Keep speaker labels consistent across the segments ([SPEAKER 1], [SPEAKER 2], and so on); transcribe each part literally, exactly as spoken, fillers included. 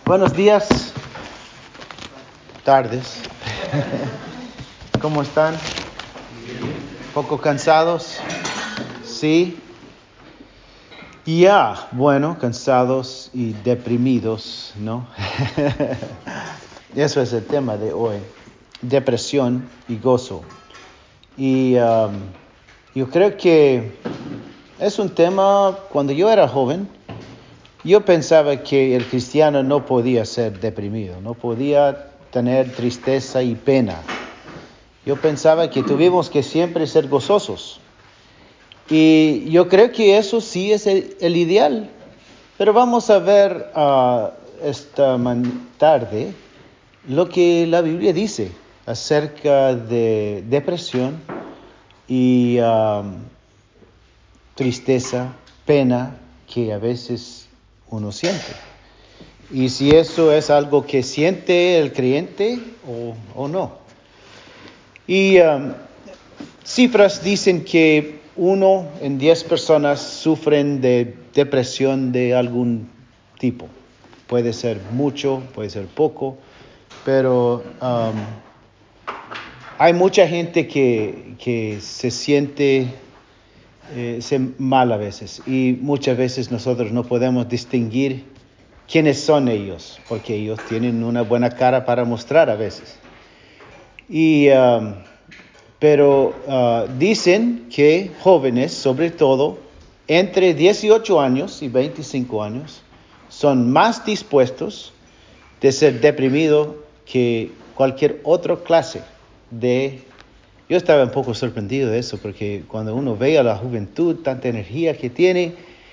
[SPEAKER 1] Buenos días, tardes. ¿Cómo están? ¿Poco cansados? Sí. Ya, bueno, cansados y deprimidos, ¿no? Eso es el tema de hoy. Depresión y gozo. Y um, yo creo que es un tema, cuando yo era joven, yo pensaba que el cristiano no podía ser deprimido, no podía tener tristeza y pena. Yo pensaba que tuvimos que siempre ser gozosos. Y yo creo que eso sí es el, el ideal. Pero vamos a ver uh, esta man- tarde lo que la Biblia dice acerca de depresión y um, tristeza, pena que a veces uno siente. Y si eso es algo que siente el creyente o, o no. Y um, cifras dicen que uno en diez personas sufren de depresión de algún tipo. Puede ser mucho, puede ser poco, pero um, hay mucha gente que, que se siente eh, se mal a veces, y muchas veces nosotros no podemos distinguir quiénes son ellos, porque ellos tienen una buena cara para mostrar a veces. Y, um, pero uh, dicen que jóvenes, sobre todo, entre dieciocho años y veinticinco años, son más dispuestos de ser deprimidos que cualquier otra clase de... Yo estaba un poco sorprendido de eso, porque cuando uno ve a la juventud, tanta energía que tiene,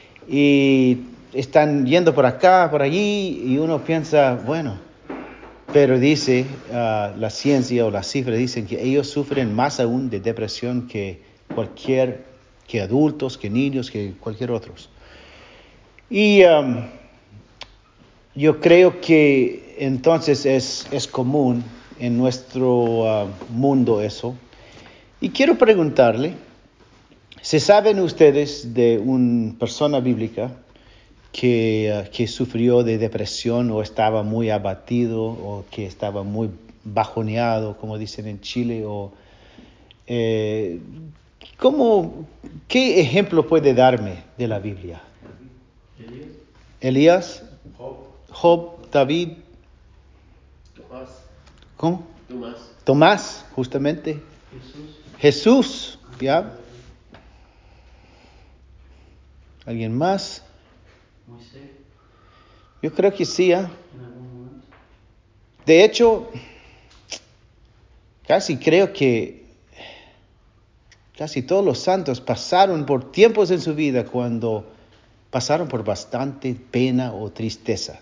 [SPEAKER 1] y están yendo por acá, por allí, y uno piensa, bueno, pero dice uh, la ciencia o las cifras dicen que ellos sufren más aún de depresión que cualquier, que adultos, que niños, que cualquier otros. Y um, yo creo que entonces es, es común en nuestro uh, mundo eso. Y quiero preguntarle, ¿se saben ustedes de una persona bíblica que, uh, que sufrió de depresión o estaba muy abatido o que estaba muy bajoneado, como dicen en Chile? O, eh, ¿cómo, ¿Qué ejemplo puede darme de la Biblia?
[SPEAKER 2] Elías.
[SPEAKER 1] Elías,
[SPEAKER 2] Job.
[SPEAKER 1] Job, David,
[SPEAKER 2] Tomás.
[SPEAKER 1] ¿cómo?
[SPEAKER 2] Tomás.
[SPEAKER 1] Tomás, justamente.
[SPEAKER 2] Jesús.
[SPEAKER 1] Jesús, ¿ya? ¿Alguien más?
[SPEAKER 2] Moisés.
[SPEAKER 1] Yo creo que sí, ¿eh?
[SPEAKER 2] En algún momento.
[SPEAKER 1] De hecho, casi creo que casi todos los santos pasaron por tiempos en su vida cuando pasaron por bastante pena o tristeza.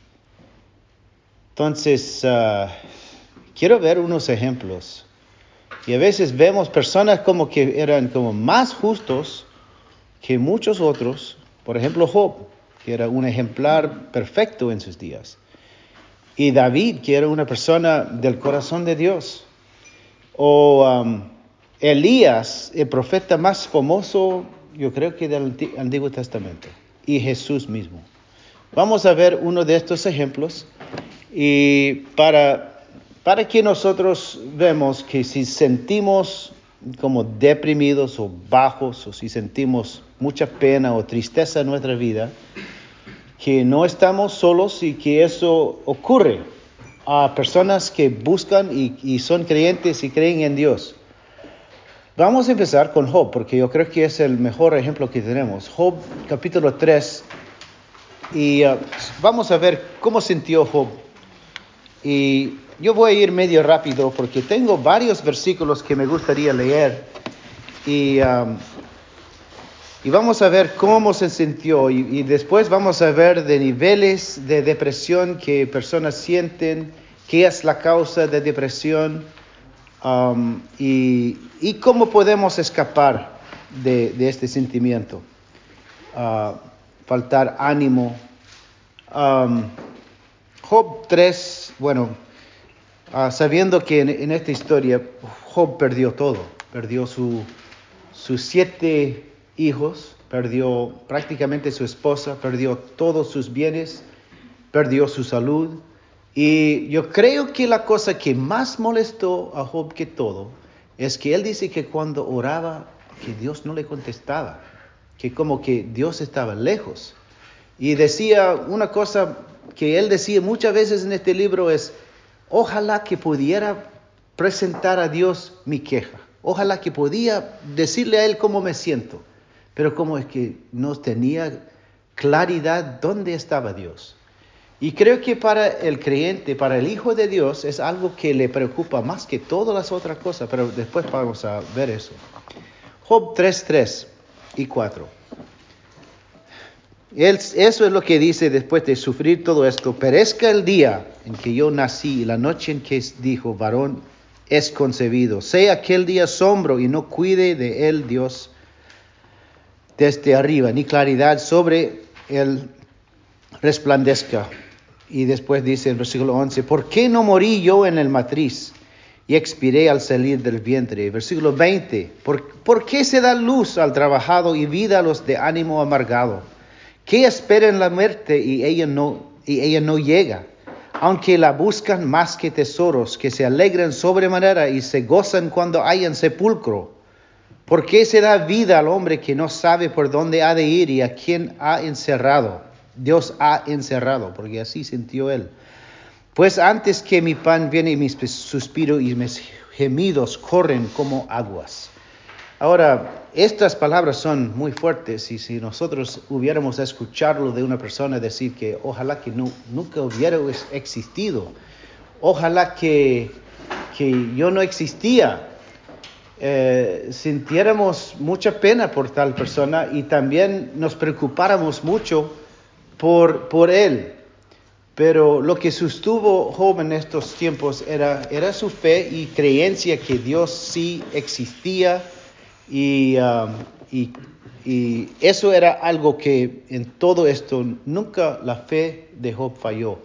[SPEAKER 1] Entonces, uh, quiero ver unos ejemplos. Y a veces vemos personas como que eran como más justos que muchos otros. Por ejemplo, Job, que era un ejemplar perfecto en sus días. Y David, que era una persona del corazón de Dios. O um, Elías, el profeta más famoso, yo creo que del Antiguo Testamento. Y Jesús mismo. Vamos a ver uno de estos ejemplos. Y para, para que nosotros vemos que si sentimos como deprimidos o bajos, o si sentimos mucha pena o tristeza en nuestra vida, que no estamos solos y que eso ocurre a personas que buscan y, y son creyentes y creen en Dios. Vamos a empezar con Job, porque yo creo que es el mejor ejemplo que tenemos. Job, capítulo tres, y uh, vamos a ver cómo sintió Job. Y yo voy a ir medio rápido porque tengo varios versículos que me gustaría leer. Y, um, y vamos a ver cómo se sintió. Y, y después vamos a ver de niveles de depresión que personas sienten, qué es la causa de depresión, um, y, y cómo podemos escapar de, de este sentimiento. Uh, faltar ánimo. Um, Job tres, bueno... Uh, sabiendo que en, en esta historia Job perdió todo, perdió su, sus siete hijos, perdió prácticamente su esposa, perdió todos sus bienes, perdió su salud. Y yo creo que la cosa que más molestó a Job que todo es que él dice que cuando oraba, que Dios no le contestaba, que como que Dios estaba lejos. Y decía una cosa que él decía muchas veces en este libro es, ojalá que pudiera presentar a Dios mi queja. Ojalá que podía decirle a Él cómo me siento. Pero como es que no tenía claridad dónde estaba Dios. Y creo que para el creyente, para el Hijo de Dios, es algo que le preocupa más que todas las otras cosas. Pero después vamos a ver eso. Job tres, tres y cuatro. Él, eso es lo que dice después de sufrir todo esto. Perezca el día en que yo nací y la noche en que dijo, varón es concebido. Sea aquel día asombro y no cuide de él Dios desde arriba, ni claridad sobre él resplandezca. Y después dice en versículo once, ¿por qué no morí yo en el matriz y expiré al salir del vientre? Versículo veinte, ¿por, ¿por qué se da luz al trabajado y vida a los de ánimo amargado? ¿Qué esperan la muerte y ella no, y ella no llega? Aunque la buscan más que tesoros, que se alegran sobremanera y se gozan cuando hayan sepulcro. ¿Por qué se da vida al hombre que no sabe por dónde ha de ir y a quién ha encerrado? Dios ha encerrado, porque así sintió él. Pues antes que mi pan viene y mis suspiros y mis gemidos corren como aguas. Ahora, estas palabras son muy fuertes y si nosotros hubiéramos escuchado de una persona decir que ojalá que no, nunca hubiera existido, ojalá que, que yo no existía, eh, sintiéramos mucha pena por tal persona y también nos preocupáramos mucho por, por él. Pero lo que sostuvo Job en estos tiempos era, era su fe y creencia que Dios sí existía. Y, um, y, y eso era algo que en todo esto nunca la fe de Job falló.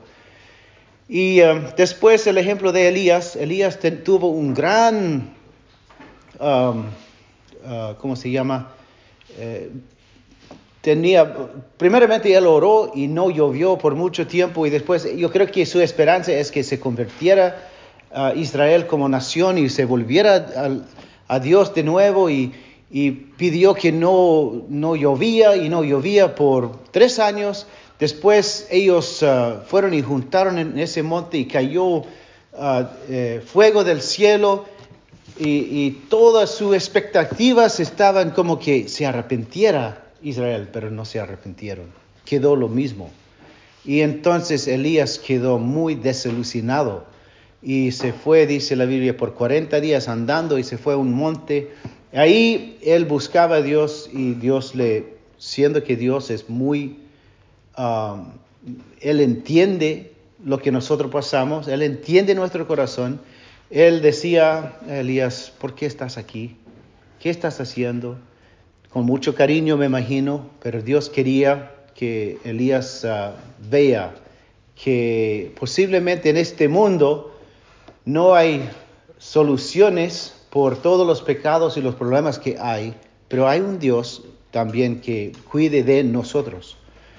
[SPEAKER 1] Y um, después el ejemplo de Elías. Elías ten, tuvo un gran, um, uh, ¿cómo se llama? Eh, tenía, primeramente él oró y no llovió por mucho tiempo y después yo creo que su esperanza es que se convirtiera uh, Israel como nación y se volviera al a Dios de nuevo y, y pidió que no, no llovía y no llovía por tres años. Después ellos uh, fueron y juntaron en ese monte y cayó uh, eh, fuego del cielo y, y todas sus expectativas estaban como que se arrepintiera Israel, pero no se arrepintieron. Quedó lo mismo. Y entonces Elías quedó muy desilusionado. Y se fue, dice la Biblia, por cuarenta días andando y se fue a un monte. Ahí él buscaba a Dios y Dios le, siendo que Dios es muy, um, él entiende lo que nosotros pasamos, él entiende nuestro corazón. Él decía a Elías, ¿por qué estás aquí? ¿Qué estás haciendo? Con mucho cariño me imagino, pero Dios quería que Elías uh, vea que posiblemente en este mundo no hay soluciones por todos los pecados y los problemas que hay, pero hay un Dios también que cuide de nosotros.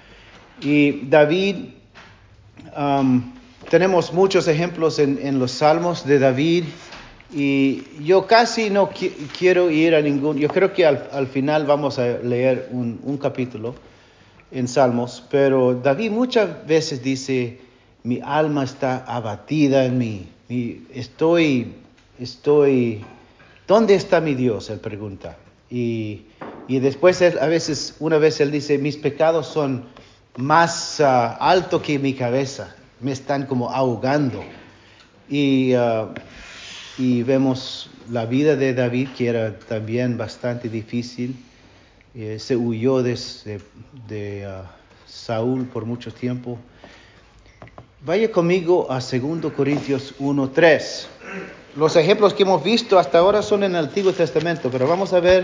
[SPEAKER 1] Y David, um, tenemos muchos ejemplos en, en los salmos de David y yo casi no qui- quiero ir a ningún, yo creo que al, al final vamos a leer un, un capítulo en salmos, pero David muchas veces dice, mi alma está abatida en mí. Y estoy, estoy, ¿dónde está mi Dios? Él pregunta. Y, y después él, a veces, una vez él dice, mis pecados son más uh, altos que mi cabeza, me están como ahogando. Y, uh, y vemos la vida de David, que era también bastante difícil. Eh, se huyó de, de, de uh, Saúl por mucho tiempo. Vaya conmigo a dos Corintios uno, tres. Los ejemplos que hemos visto hasta ahora son en el Antiguo Testamento, pero vamos a ver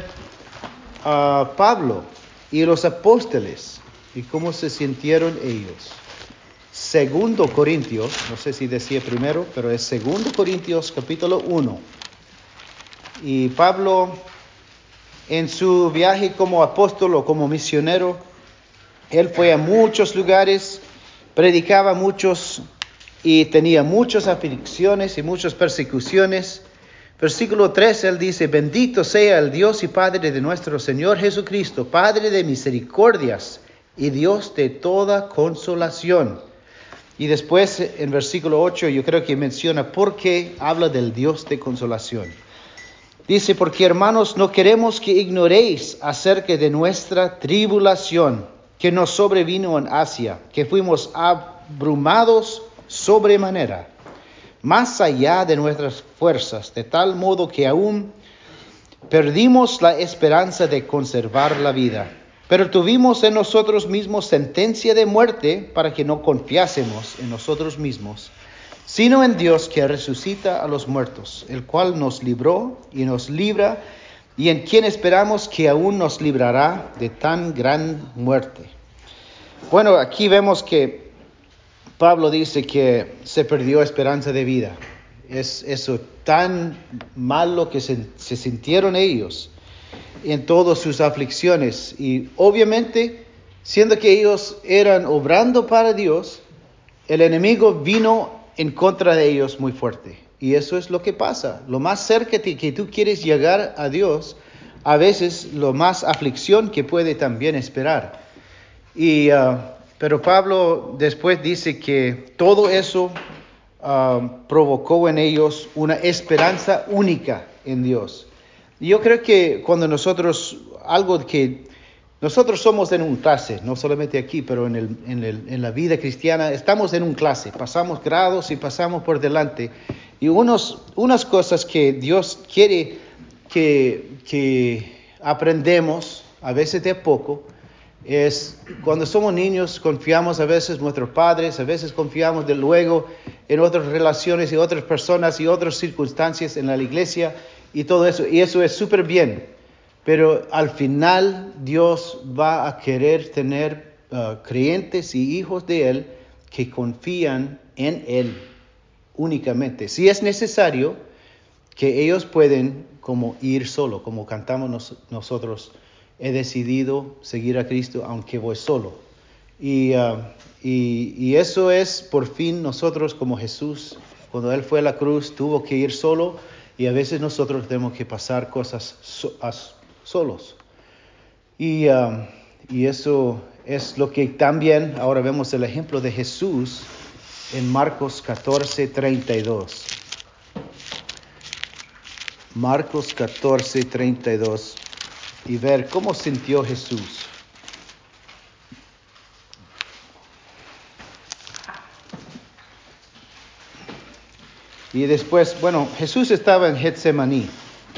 [SPEAKER 1] a Pablo y los apóstoles y cómo se sintieron ellos. dos Corintios, no sé si decía primero, pero es dos Corintios capítulo uno. Y Pablo, en su viaje como apóstol o como misionero, él fue a muchos lugares predicaba muchos y tenía muchas aflicciones y muchas persecuciones. Versículo tres, él dice, bendito sea el Dios y Padre de nuestro Señor Jesucristo, Padre de misericordias y Dios de toda consolación. Y después en versículo ocho yo creo que menciona por qué habla del Dios de consolación. Dice, porque hermanos, no queremos que ignoréis acerca de nuestra tribulación que nos sobrevino en Asia, que fuimos abrumados sobremanera, más allá de nuestras fuerzas, de tal modo que aún perdimos la esperanza de conservar la vida. Pero tuvimos en nosotros mismos sentencia de muerte para que no confiásemos en nosotros mismos, sino en Dios que resucita a los muertos, el cual nos libró y nos libra, y en quien esperamos que aún nos librará de tan gran muerte. Bueno, aquí vemos que Pablo dice que se perdió esperanza de vida. Es eso tan malo que se, se sintieron ellos en todas sus aflicciones. Y obviamente, siendo que ellos eran obrando para Dios, el enemigo vino en contra de ellos muy fuerte. Y eso es lo que pasa. Lo más cerca de que tú quieres llegar a Dios, a veces lo más aflicción que puede también esperar. Y, uh, pero Pablo después dice que todo eso uh, provocó en ellos una esperanza única en Dios. Y yo creo que cuando nosotros, algo que nosotros somos en un clase, no solamente aquí, pero en, el, en, el, en la vida cristiana, estamos en un clase, pasamos grados y pasamos por delante. Y unos, unas cosas que Dios quiere que, que aprendemos, a veces de poco, es cuando somos niños confiamos a veces en nuestros padres, a veces confiamos de luego en otras relaciones y otras personas y otras circunstancias en la iglesia y todo eso. Y eso es súper bien. Pero al final Dios va a querer tener uh, creyentes y hijos de Él que confían en Él únicamente. Si es necesario que ellos pueden como ir solo, como cantamos nos, nosotros, he decidido seguir a Cristo aunque voy solo. Y, uh, y, y eso es por fin nosotros como Jesús, cuando Él fue a la cruz, tuvo que ir solo y a veces nosotros tenemos que pasar cosas so, as, solos. Y, um, y eso es lo que también ahora vemos el ejemplo de Jesús en Marcos catorce, treinta y dos. Marcos catorce, treinta y dos. Y ver cómo sintió Jesús. Y después, bueno, Jesús estaba en Getsemaní.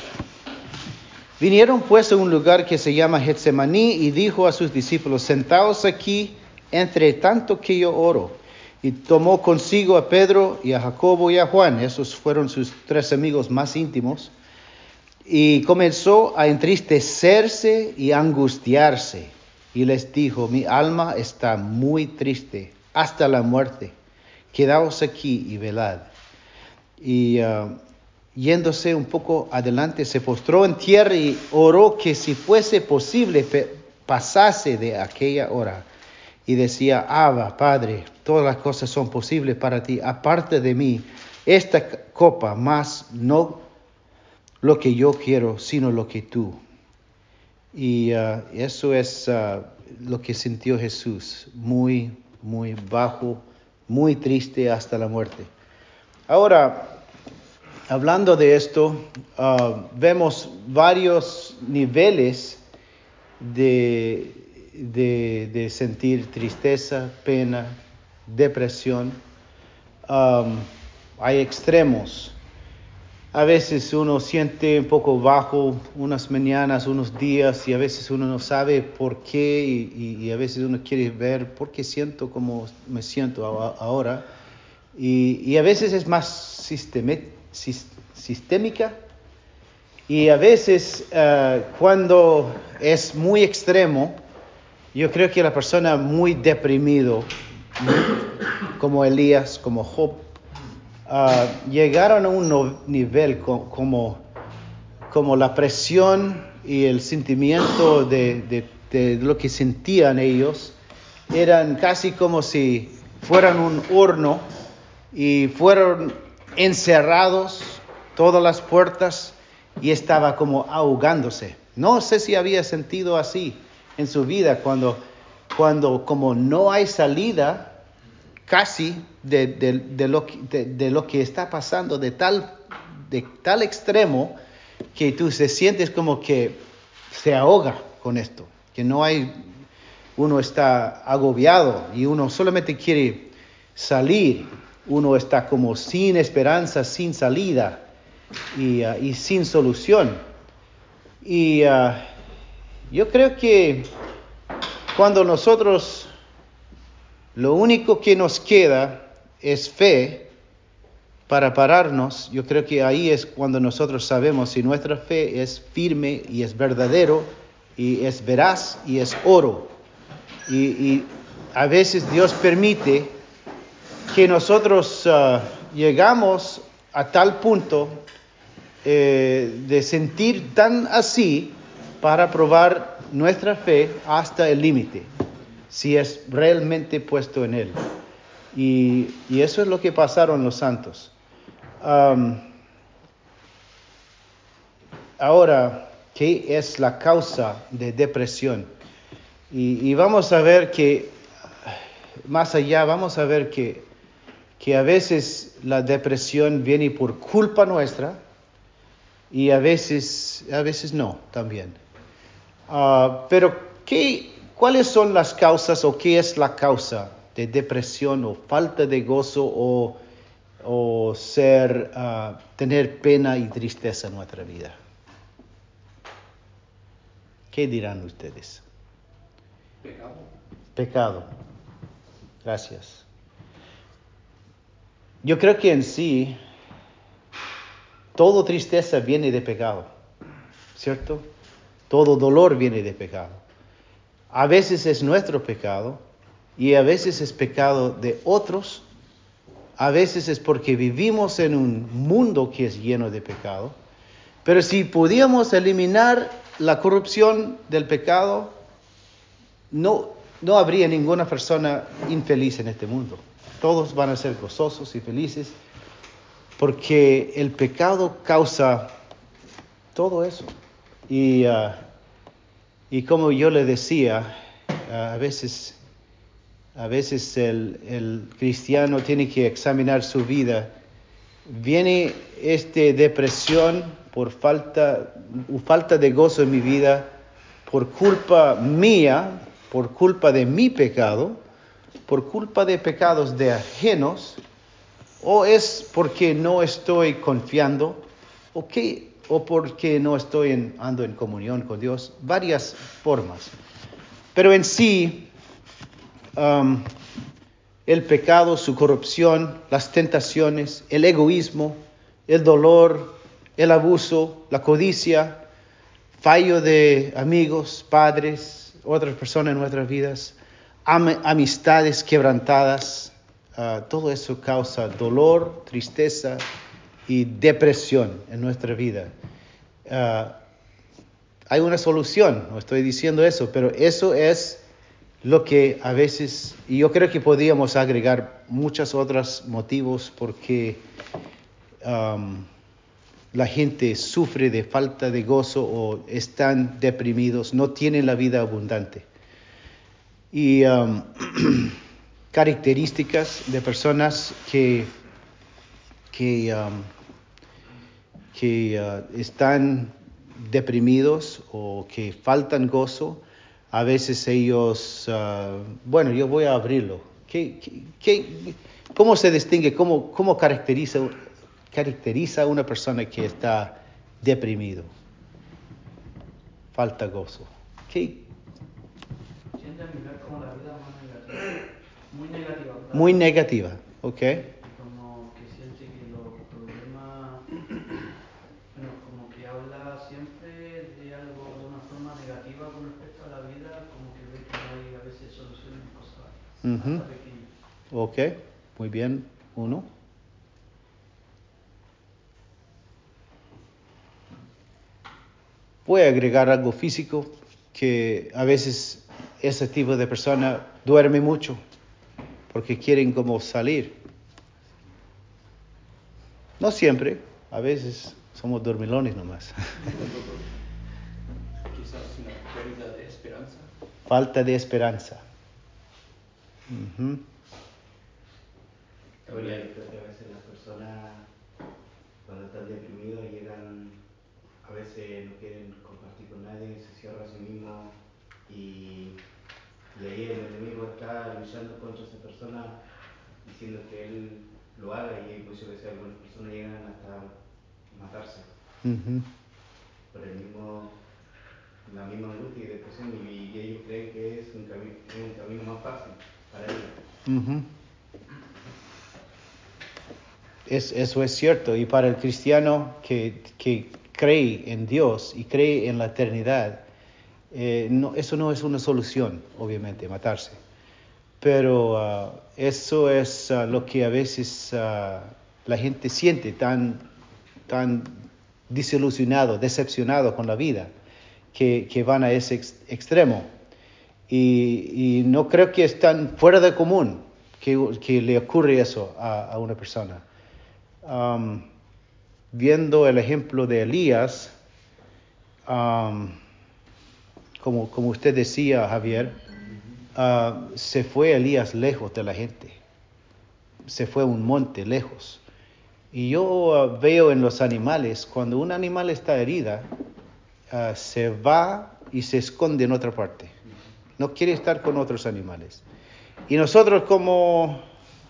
[SPEAKER 1] Vinieron pues a un lugar que se llama Getsemaní y dijo a sus discípulos, sentaos aquí entre tanto que yo oro. Y tomó consigo a Pedro y a Jacobo y a Juan, esos fueron sus tres amigos más íntimos, y comenzó a entristecerse y angustiarse. Y les dijo, mi alma está muy triste hasta la muerte. Quedaos aquí y velad. Y uh, yéndose un poco adelante, se postró en tierra y oró que si fuese posible pasase de aquella hora. Y decía, Abba, Padre, todas las cosas son posibles para ti. Aparte de mí, esta copa, mas no lo que yo quiero, sino lo que tú. Y uh, eso es uh, lo que sintió Jesús, muy, muy bajo, muy triste hasta la muerte. Ahora, hablando de esto, uh, vemos varios niveles de, de, de sentir tristeza, pena, depresión. Um, hay extremos. A veces uno siente un poco bajo unas mañanas, unos días, y a veces uno no sabe por qué, y, y, y a veces uno quiere ver por qué siento como me siento ahora. Y, y a veces es más sistemi- sistémica, y a veces uh, cuando es muy extremo, yo creo que la persona muy deprimido, como Elías, como Job, Uh, llegaron a un no, nivel co- como, como la presión y el sentimiento de, de, de lo que sentían ellos, eran casi como si fueran un horno y fueron encerrados todas las puertas y estaba como ahogándose. No sé si había sentido así en su vida cuando, cuando como no hay salida casi de, de, de, lo, que, de, de lo que está pasando de tal, de tal extremo que tú se sientes como que se ahoga con esto, que no hay, uno está agobiado y uno solamente quiere salir, uno está como sin esperanza, sin salida y, uh, y sin solución. Y uh, yo creo que cuando nosotros, lo único que nos queda es fe para pararnos, yo creo que ahí es cuando nosotros sabemos si nuestra fe es firme y es verdadero y es veraz y es oro. Y, y a veces Dios permite que nosotros uh, llegamos a tal punto eh, de sentir tan así para probar nuestra fe hasta el límite, si es realmente puesto en Él. Y, y eso es lo que pasaron los santos. Um, ahora, ¿qué es la causa de depresión? Y, y vamos a ver que, más allá, vamos a ver que, que a veces la depresión viene por culpa nuestra y a veces, a veces no, también. Uh, pero, ¿qué, ¿cuáles son las causas o qué es la causa de depresión o falta de gozo o o ser, uh, tener pena y tristeza en nuestra vida? ¿Qué dirán ustedes?
[SPEAKER 2] Pecado.
[SPEAKER 1] Pecado. Gracias. Yo creo que en sí, todo tristeza viene de pecado, ¿cierto? Todo dolor viene de pecado. A veces es nuestro pecado y a veces es pecado de otros. A veces es porque vivimos en un mundo que es lleno de pecado. Pero si pudiéramos eliminar la corrupción del pecado, no, no habría ninguna persona infeliz en este mundo. Todos van a ser gozosos y felices porque el pecado causa todo eso. Y, uh, y como yo le decía, uh, a veces, a veces el, el cristiano tiene que examinar su vida. Viene esta depresión por falta, falta de gozo en mi vida, por culpa mía, por culpa de mi pecado, por culpa de pecados de ajenos, o es porque no estoy confiando, o, qué, o porque no estoy en, ando en comunión con Dios, varias formas. Pero en sí, um, el pecado, su corrupción, las tentaciones, el egoísmo, el dolor, el abuso, la codicia, fallo de amigos, padres, otras personas en nuestras vidas, am- amistades quebrantadas, uh, todo eso causa dolor, tristeza y depresión en nuestra vida. Uh, hay una solución, no estoy diciendo eso, pero eso es lo que a veces, y yo creo que podríamos agregar muchos otros motivos porque um, la gente sufre de falta de gozo o están deprimidos, no tienen la vida abundante. Y um, características de personas que, que, um, que uh, están deprimidos o que faltan gozo, a veces ellos, uh, bueno, yo voy a abrirlo. ¿Qué, qué, qué, ¿Cómo se distingue, cómo, cómo caracteriza, caracteriza a una persona que está deprimido? Falta gozo. ¿Qué?
[SPEAKER 2] Tiende a mirar como la vida más negativa. Muy negativa, ¿verdad?
[SPEAKER 1] Muy negativa, ¿ok?
[SPEAKER 2] Y como que siente que los problemas, bueno, como que habla siempre de algo de una forma negativa con respecto a la vida, como que ve que no hay a veces soluciones en cosas
[SPEAKER 1] Uh-huh.
[SPEAKER 2] hasta pequeñas.
[SPEAKER 1] Ok, muy bien. Uno. Voy a agregar algo físico, que a veces ese tipo de persona duerme mucho. porque quieren como salir. No siempre, a veces somos dormilones nomás.
[SPEAKER 3] Quizás una pérdida de esperanza.
[SPEAKER 1] Falta de esperanza. Uh-huh.
[SPEAKER 4] También yo creo que a veces las personas cuando están deprimidos llegan, a veces no quieren compartir con nadie, se cierran a sí mismos y, y ahí el enemigo está luchando contra esa persona diciendo que él lo haga y muchas veces algunas personas llegan hasta matarse
[SPEAKER 1] Uh-huh.
[SPEAKER 4] por el mismo, la misma angustia y depresión y, y ellos creen que es un, cami- es un camino más fácil para ellos.
[SPEAKER 1] Uh-huh. Es, eso es cierto. Y para el cristiano que, que cree en Dios y cree en la eternidad, eh, no, eso no es una solución, obviamente, matarse. Pero uh, eso es uh, lo que a veces uh, la gente siente, tan, tan desilusionado, decepcionado con la vida, que, que van a ese ex- extremo. Y, y no creo que es tan fuera de común que, que le ocurre eso a, a una persona. Um, viendo el ejemplo de Elías, um, como, como usted decía, Javier, uh, se fue Elías lejos de la gente, se fue a un monte lejos. Y yo uh, veo en los animales, cuando un animal está herida, uh, se va y se esconde en otra parte. No quiere estar con otros animales. Y nosotros como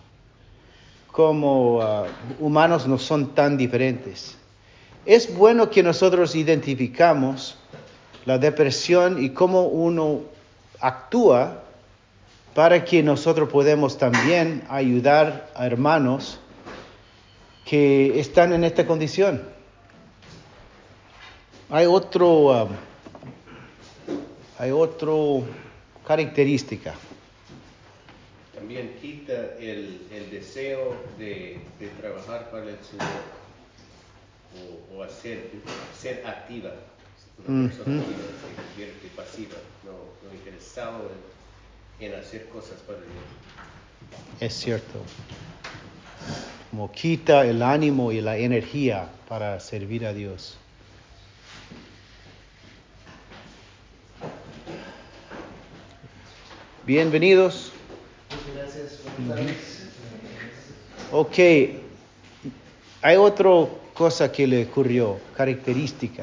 [SPEAKER 1] como uh, humanos no son tan diferentes. Es bueno que nosotros identificamos la depresión y cómo uno actúa para que nosotros podamos también ayudar a hermanos que están en esta condición. Hay otro, um, hay otro característica.
[SPEAKER 3] También quita el, el deseo de, de trabajar para el Señor o, o hacer, ser activa. Una persona
[SPEAKER 1] Uh-huh.
[SPEAKER 3] activa se convierte pasiva, no, no interesado en, en hacer cosas para Dios.
[SPEAKER 1] Es cierto. Como quita el ánimo y la energía para servir a Dios. Bienvenidos.
[SPEAKER 4] Muchas gracias. Buenas tardes.
[SPEAKER 1] Ok, hay otra cosa que le ocurrió, característica.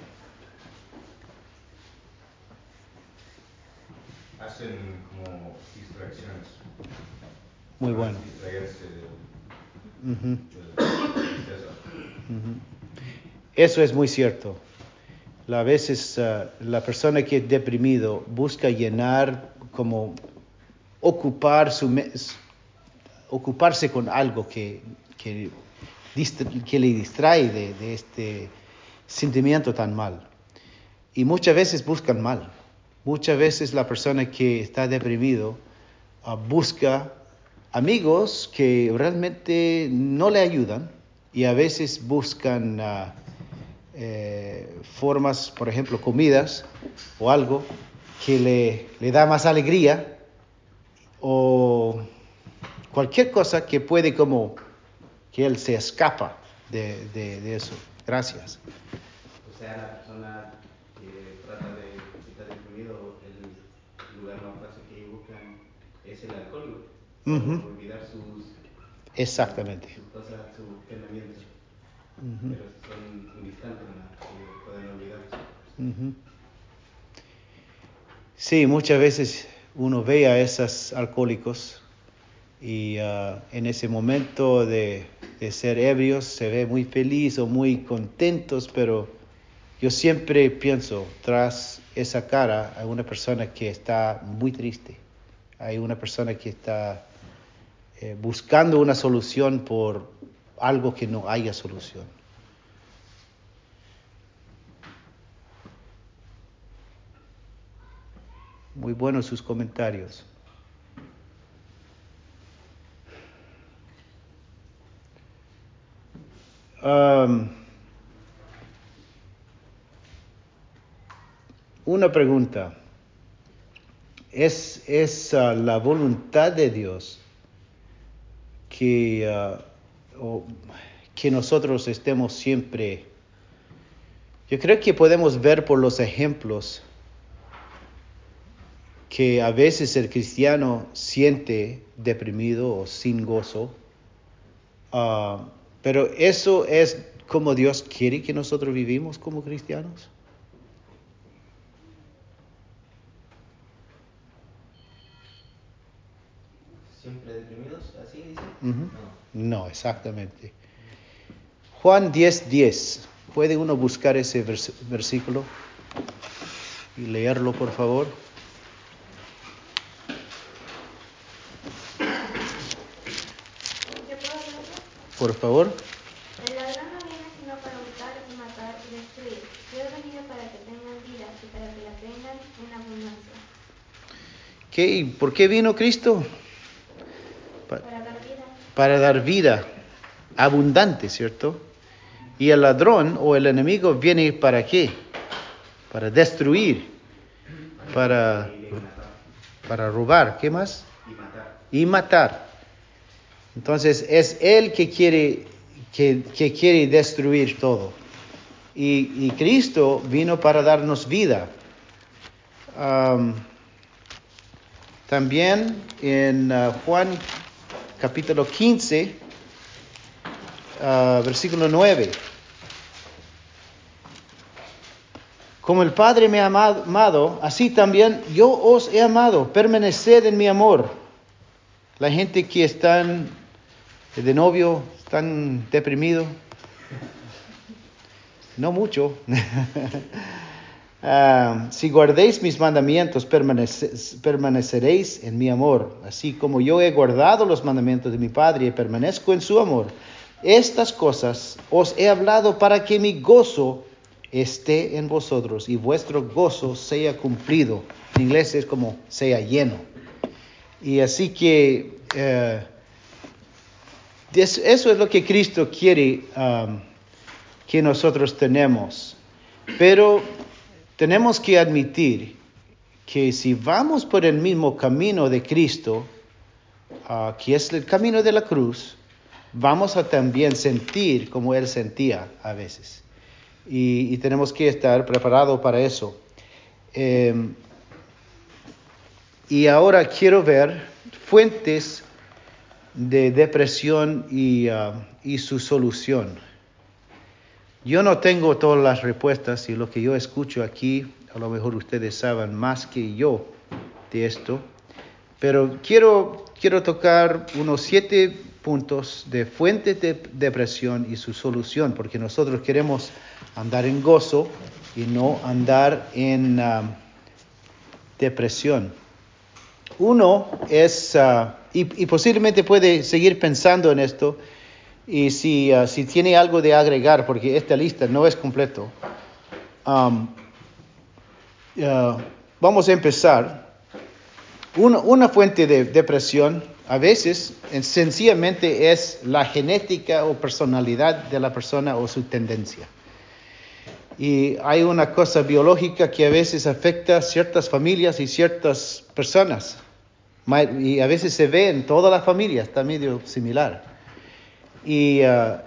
[SPEAKER 5] Hacen como distracciones.
[SPEAKER 1] Muy
[SPEAKER 5] Para
[SPEAKER 1] bueno.
[SPEAKER 5] distraerse de,
[SPEAKER 1] Uh-huh.
[SPEAKER 5] de la tristeza.
[SPEAKER 1] Uh-huh. Eso es muy cierto. A veces uh, la persona que es deprimido busca llenar, como ocupar su me- ocuparse con algo que, que, distra- que le distrae de, de este sentimiento tan mal. Y muchas veces buscan mal. Muchas veces la persona que está deprimido uh, busca amigos que realmente no le ayudan y a veces buscan uh, eh, formas, por ejemplo, comidas o algo que le, le da más alegría o cualquier cosa que puede como que él se escapa de, de, de eso. Gracias.
[SPEAKER 4] O sea, la persona que trata de estar deprimido, el lugar más fácil que ellos buscan es el alcohol, ¿no?
[SPEAKER 1] Uh-huh.
[SPEAKER 4] O olvidar sus,
[SPEAKER 1] Exactamente.
[SPEAKER 4] sus cosas, sus pensamientos.
[SPEAKER 1] Uh-huh.
[SPEAKER 4] Pero son un instante nomás, que pueden olvidarse.
[SPEAKER 1] Uh-huh. Sí, muchas veces uno ve a esos alcohólicos y uh, en ese momento de, de ser ebrios se ve muy feliz o muy contentos, pero yo siempre pienso, tras esa cara hay una persona que está muy triste, hay una persona que está eh, buscando una solución por algo que no haya solución. Muy buenos sus comentarios. Um, una pregunta. ¿Es, es uh, la voluntad de Dios que, uh, o que nosotros estemos siempre... Yo creo que podemos ver por los ejemplos que a veces el cristiano siente deprimido o sin gozo, uh, pero eso es como Dios quiere que nosotros vivimos como cristianos.
[SPEAKER 4] ¿Siempre deprimidos? ¿Así dice?
[SPEAKER 1] Uh-huh.
[SPEAKER 4] No.
[SPEAKER 1] No, exactamente. Juan diez diez. ¿Puede uno buscar ese vers- versículo y leerlo, por favor?
[SPEAKER 6] ¿Yo puedo leerlo?
[SPEAKER 1] Por favor.
[SPEAKER 6] El ladrón no viene sino para hurtar y matar y destruir. Yo he venido para que tengan vida y para que la tengan en abundancia.
[SPEAKER 1] ¿Qué, ¿Por qué vino Cristo? Pa-
[SPEAKER 6] Para dar vida.
[SPEAKER 1] para dar vida abundante, ¿cierto? Y el ladrón o el enemigo viene para qué? Para destruir, para,
[SPEAKER 4] Y matar.
[SPEAKER 1] para robar, ¿qué más?
[SPEAKER 4] Y matar.
[SPEAKER 1] Y matar. Entonces es él que quiere, que, que quiere destruir todo. Y, y Cristo vino para darnos vida. Um, también en uh, Juan capítulo quince, uh, versículo nueve. Como el Padre me ha amado, así también yo os he amado. Permaneced en mi amor. La gente que están de novio, están deprimidos. No mucho. uh, si guardéis mis mandamientos, permanece, permaneceréis en mi amor. Así como yo he guardado los mandamientos de mi Padre y permanezco en su amor. Estas cosas os he hablado para que mi gozo esté en vosotros y vuestro gozo sea cumplido. En inglés es como sea lleno. Y así que uh, eso es lo que Cristo quiere um, que nosotros tenemos. Pero tenemos que admitir que si vamos por el mismo camino de Cristo, uh, que es el camino de la cruz, vamos a también sentir como Él sentía a veces. Y, y tenemos que estar preparados para eso. Eh, y ahora quiero ver fuentes de depresión y, uh, y su solución. Yo no tengo todas las respuestas y lo que yo escucho aquí, a lo mejor ustedes saben más que yo de esto, pero quiero, quiero tocar unos siete puntos de fuentes de depresión y su solución, porque nosotros queremos andar en gozo y no andar en uh, depresión. Uno es, uh, y, y posiblemente puede seguir pensando en esto, y si, uh, si tiene algo de agregar, porque esta lista no es completo. Um, uh, vamos a empezar. Una, una fuente de depresión a veces sencillamente es la genética o personalidad de la persona o su tendencia. Y hay una cosa biológica que a veces afecta a ciertas familias y ciertas personas. Y a veces se ve en todas las familias, está medio similar. Y, uh,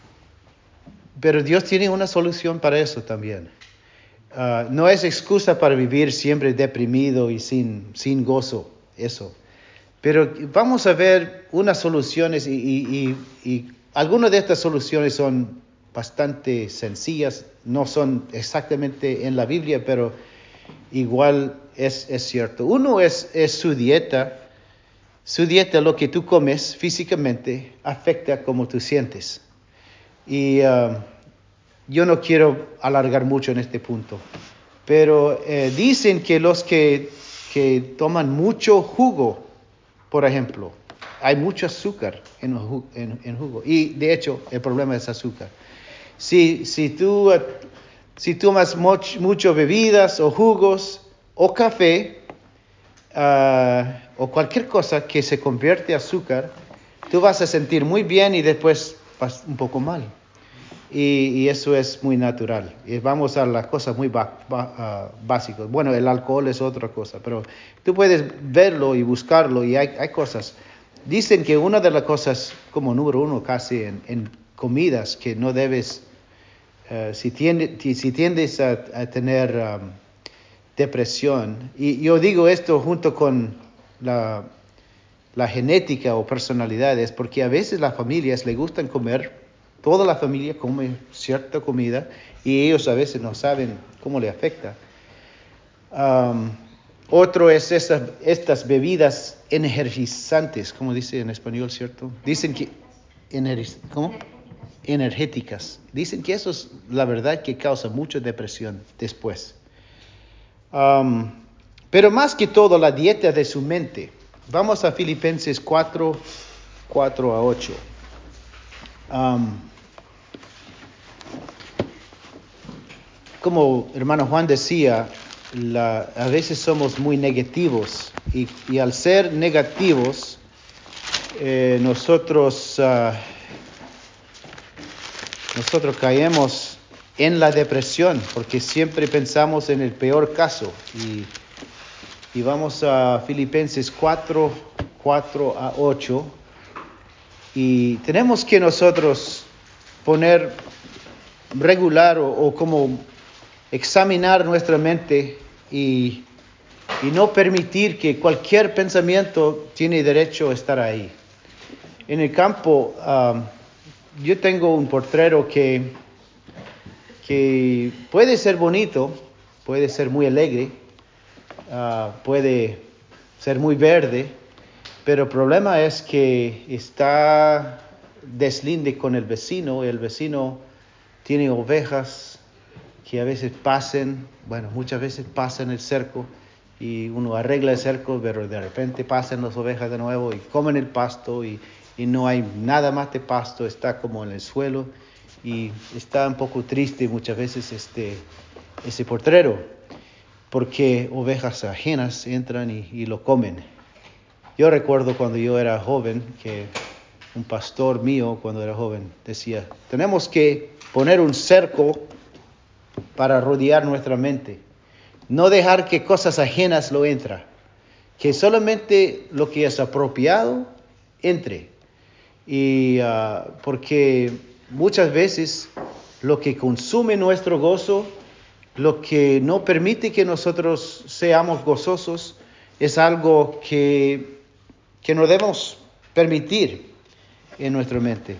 [SPEAKER 1] pero Dios tiene una solución para eso también. Uh, no es excusa para vivir siempre deprimido y sin, sin gozo, eso. Pero vamos a ver unas soluciones y, y, y, y algunas de estas soluciones son bastante sencillas, no son exactamente en la Biblia, pero igual es, es cierto. Uno es, es su dieta. Su dieta, lo que tú comes físicamente, afecta cómo tú sientes. Y uh, yo no quiero alargar mucho en este punto, pero eh, dicen que los que, que toman mucho jugo, por ejemplo, hay mucho azúcar en, en, en jugo. Y de hecho, el problema es azúcar. Si, si tú uh, si tomas much, mucho bebidas o jugos o café, uh, o cualquier cosa que se convierte en azúcar, tú vas a sentir muy bien y después vas un poco mal. Y, y eso es muy natural. Y vamos a las cosas muy ba- ba- uh, básicas. Bueno, el alcohol es otra cosa, pero tú puedes verlo y buscarlo y hay, hay cosas. dicen que una de las cosas, como número uno casi en, en comidas, que no debes, uh, si, tiende, si tiendes a, a tener um, depresión, y yo digo esto junto con la, la genética o personalidades, porque a veces las familias les gustan comer, toda la familia come cierta comida, y ellos a veces no saben cómo le afecta. Um, otro es esas, estas bebidas energizantes, como dice en español, ¿cierto? Dicen que energi- ¿cómo? energéticas. Dicen que eso es la verdad que causa mucha depresión después. Um, pero más que todo la dieta de su mente. Vamos a Filipenses cuatro, cuatro a ocho. Um, como hermano Juan decía, la, a veces somos muy negativos y, y al ser negativos eh, nosotros uh, nosotros caemos en la depresión porque siempre pensamos en el peor caso y, y vamos a Filipenses cuatro, cuatro a ocho y tenemos que nosotros poner regular o, o como examinar nuestra mente y, y no permitir que cualquier pensamiento tiene derecho a estar ahí. En el campo, um, yo tengo un potrero que, que puede ser bonito, puede ser muy alegre, uh, puede ser muy verde, pero el problema es que está deslinde con el vecino, y el vecino tiene ovejas que a veces pasen, bueno, muchas veces pasan el cerco y uno arregla el cerco, pero de repente pasan las ovejas de nuevo y comen el pasto y, y no hay nada más de pasto, está como en el suelo y está un poco triste muchas veces este, ese potrero porque ovejas ajenas entran y, y lo comen. Yo recuerdo cuando yo era joven que un pastor mío cuando era joven decía, tenemos que poner un cerco para rodear nuestra mente. No dejar que cosas ajenas lo entren. Que solamente lo que es apropiado entre. Y uh, porque muchas veces lo que consume nuestro gozo, lo que no permite que nosotros seamos gozosos, es algo que, que no debemos permitir en nuestra mente.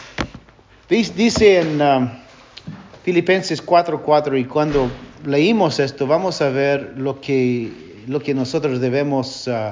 [SPEAKER 1] Dice en Um, Filipenses cuatro cuatro, y cuando leímos esto, vamos a ver lo que, lo que nosotros debemos, uh,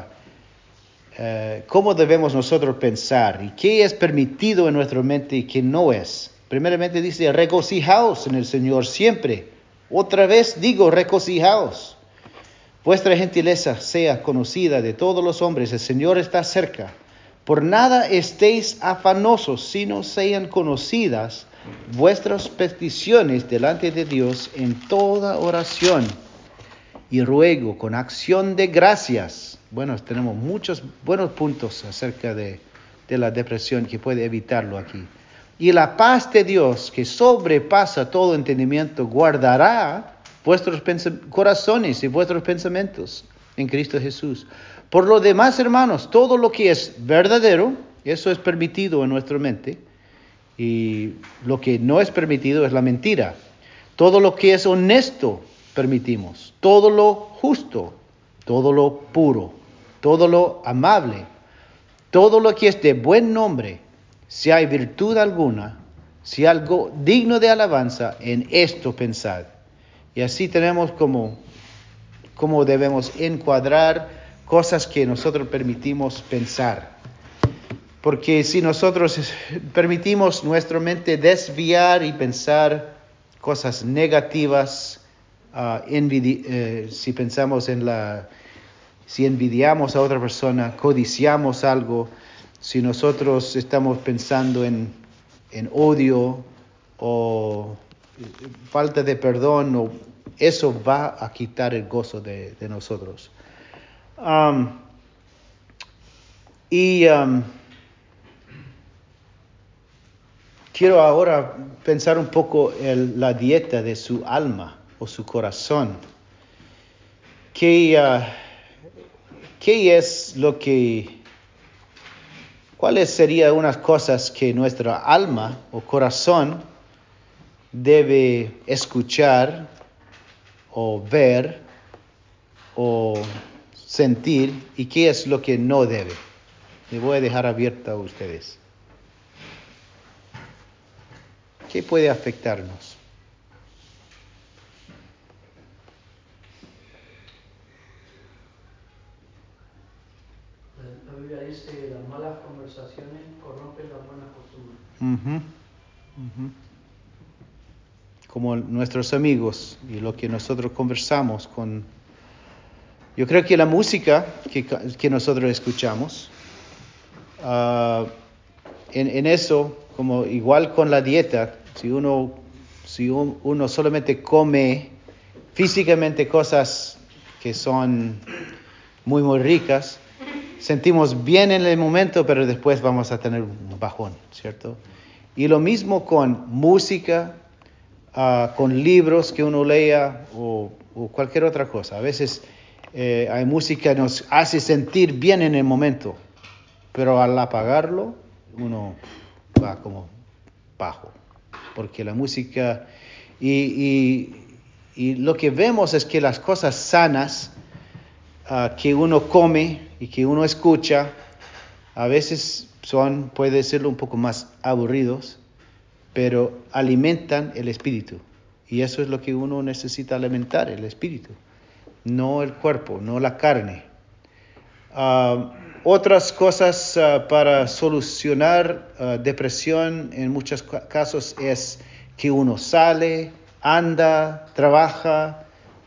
[SPEAKER 1] uh, cómo debemos nosotros pensar, y qué es permitido en nuestra mente y qué no es. Primeramente dice, regocijaos en el Señor siempre. Otra vez digo, regocijaos. Vuestra gentileza sea conocida de todos los hombres, el Señor está cerca. Por nada estéis afanosos, sino sean conocidas vuestras peticiones delante de Dios en toda oración y ruego con acción de gracias. Bueno, tenemos muchos buenos puntos acerca de, de la depresión que puede evitarlo aquí. Y la paz de Dios, que sobrepasa todo entendimiento, guardará vuestros pens- corazones y vuestros pensamientos en Cristo Jesús. Por lo demás, hermanos, todo lo que es verdadero, eso es permitido en nuestra mente. Y lo que no es permitido es la mentira. Todo lo que es honesto permitimos. Todo lo justo, todo lo puro, todo lo amable, todo lo que es de buen nombre, si hay virtud alguna, si algo digno de alabanza, en esto pensad. Y así tenemos como, como debemos encuadrar cosas que nosotros permitimos pensar. Porque si nosotros permitimos nuestra mente desviar y pensar cosas negativas, uh, envidi- eh, si pensamos en la, si envidiamos a otra persona, codiciamos algo, si nosotros estamos pensando en, en odio o falta de perdón, o, eso va a quitar el gozo de, de nosotros. Um, y... Um, Quiero ahora pensar un poco en la dieta de su alma o su corazón. ¿Qué, uh, ¿qué es lo que, ¿cuáles serían unas cosas que nuestra alma o corazón debe escuchar o ver o sentir y qué es lo que no debe? Le voy a dejar abierta a ustedes. ¿Qué puede afectarnos?
[SPEAKER 2] La Biblia dice que las malas conversaciones corrompen las buenas costumbres.
[SPEAKER 1] Uh-huh. Uh-huh. Como nuestros amigos y lo que nosotros conversamos con. Yo creo que la música que, que nosotros escuchamos, uh, en, en eso, como igual con la dieta, si uno, si un, uno solamente come físicamente cosas que son muy, muy ricas, sentimos bien en el momento, pero después vamos a tener un bajón, ¿cierto? Y lo mismo con música, uh, con libros que uno lea o, o cualquier otra cosa. A veces eh, hay música que nos hace sentir bien en el momento, pero al apagarlo uno va como bajo, porque la música y, y, y lo que vemos es que las cosas sanas uh, que uno come y que uno escucha a veces son, puede ser un poco más aburridos, pero alimentan el espíritu. Y eso es lo que uno necesita alimentar, el espíritu, no el cuerpo, no la carne. Uh, otras cosas uh, para solucionar uh, depresión en muchos casos es que uno sale, anda, trabaja,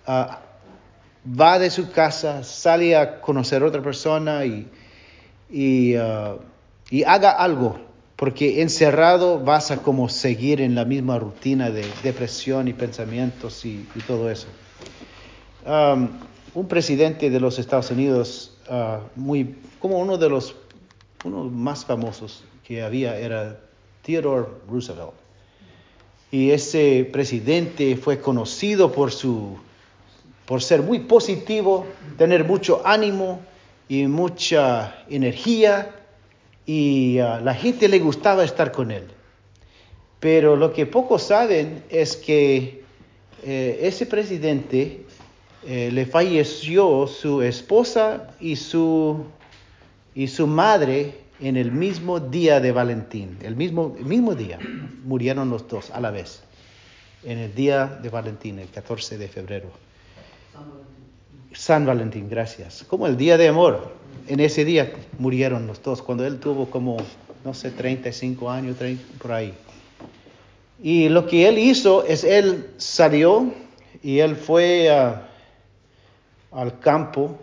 [SPEAKER 1] uh, va de su casa, sale a conocer a otra persona y Y, uh, y haga algo, porque encerrado vas a como seguir en la misma rutina de depresión y pensamientos y, y todo eso. Um, un presidente de los Estados Unidos, uh, muy como uno de los uno más famosos que había era Theodore Roosevelt. Y ese presidente fue conocido por su por ser muy positivo, tener mucho ánimo y mucha energía, y uh, la gente le gustaba estar con él. Pero lo que pocos saben es que eh, ese presidente eh, le falleció su esposa y su, y su madre en el mismo día de Valentín. El mismo, el mismo día murieron los dos a la vez, en el día de Valentín, el catorce de febrero.
[SPEAKER 2] San Valentín.
[SPEAKER 1] San Valentín, gracias. Como el día de amor. En ese día murieron los dos, cuando él tuvo como, no sé, treinta y cinco años, treinta, por ahí. Y lo que él hizo es, él salió y él fue uh, al campo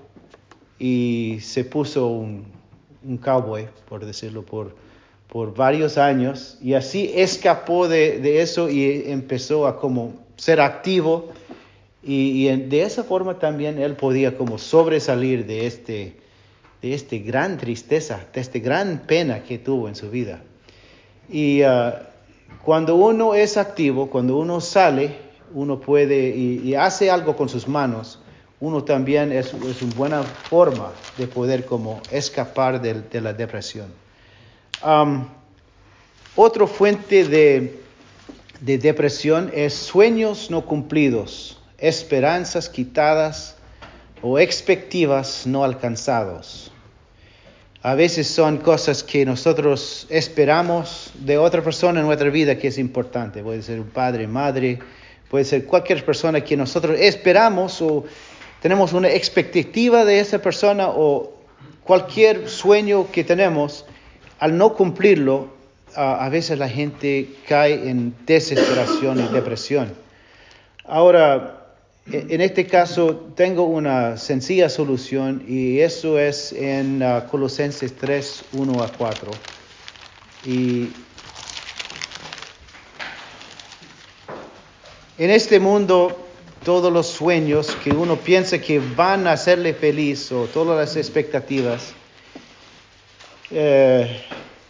[SPEAKER 1] y se puso un, un cowboy, por decirlo, por, por varios años. Y así escapó de, de eso y empezó a como ser activo. Y, y de esa forma también él podía como sobresalir de este, de este gran tristeza, de esta gran pena que tuvo en su vida. Y uh, cuando uno es activo, cuando uno sale, uno puede y, y hace algo con sus manos, uno también es, es una buena forma de poder como escapar de, de la depresión. Um, otra fuente de, de depresión es sueños no cumplidos, esperanzas quitadas o expectativas no alcanzadas. A veces son cosas que nosotros esperamos de otra persona en nuestra vida que es importante. Puede ser un padre, madre, puede ser cualquier persona que nosotros esperamos o tenemos una expectativa de esa persona, o cualquier sueño que tenemos, al no cumplirlo, a, a veces la gente cae en desesperación y depresión. Ahora, en este caso tengo una sencilla solución, y eso es en uh, Colosenses tres, uno a cuatro. Y en este mundo, todos los sueños que uno piensa que van a hacerle feliz, o todas las expectativas, eh,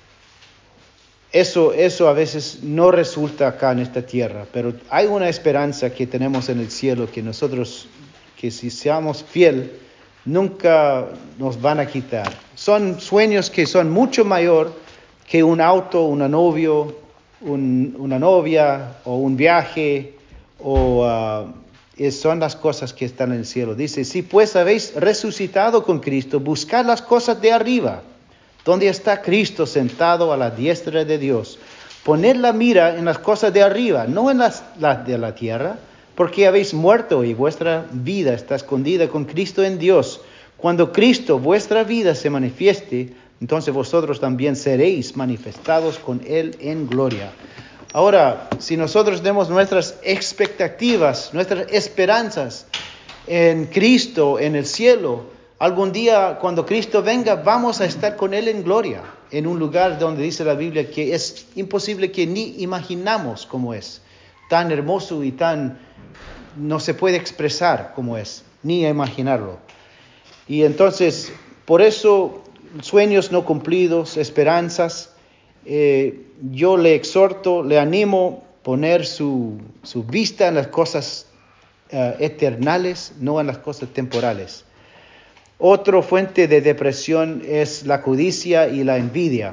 [SPEAKER 1] Eso, eso a veces no resulta acá en esta tierra, pero hay una esperanza que tenemos en el cielo, que nosotros, que si seamos fiel nunca nos van a quitar. Son sueños que son mucho mayor que un auto, una novio, un, una novia o un viaje, o uh, son las cosas que están en el cielo. Dice, si pues habéis resucitado con Cristo, buscad las cosas de arriba, donde está Cristo sentado a la diestra de Dios. Poned la mira en las cosas de arriba, no en las, las de la tierra, porque habéis muerto y vuestra vida está escondida con Cristo en Dios. Cuando Cristo, vuestra vida, se manifieste, entonces vosotros también seréis manifestados con Él en gloria. Ahora, si nosotros tenemos nuestras expectativas, nuestras esperanzas en Cristo, en el cielo, algún día cuando Cristo venga, vamos a estar con Él en gloria, en un lugar donde dice la Biblia que es imposible que ni imaginamos cómo es, tan hermoso y tan, no se puede expresar cómo es, ni imaginarlo. Y entonces, por eso, sueños no cumplidos, esperanzas, eh, yo le exhorto, le animo a poner su, su vista en las cosas uh, eternales, no en las cosas temporales. Otra fuente de depresión es la codicia y la envidia.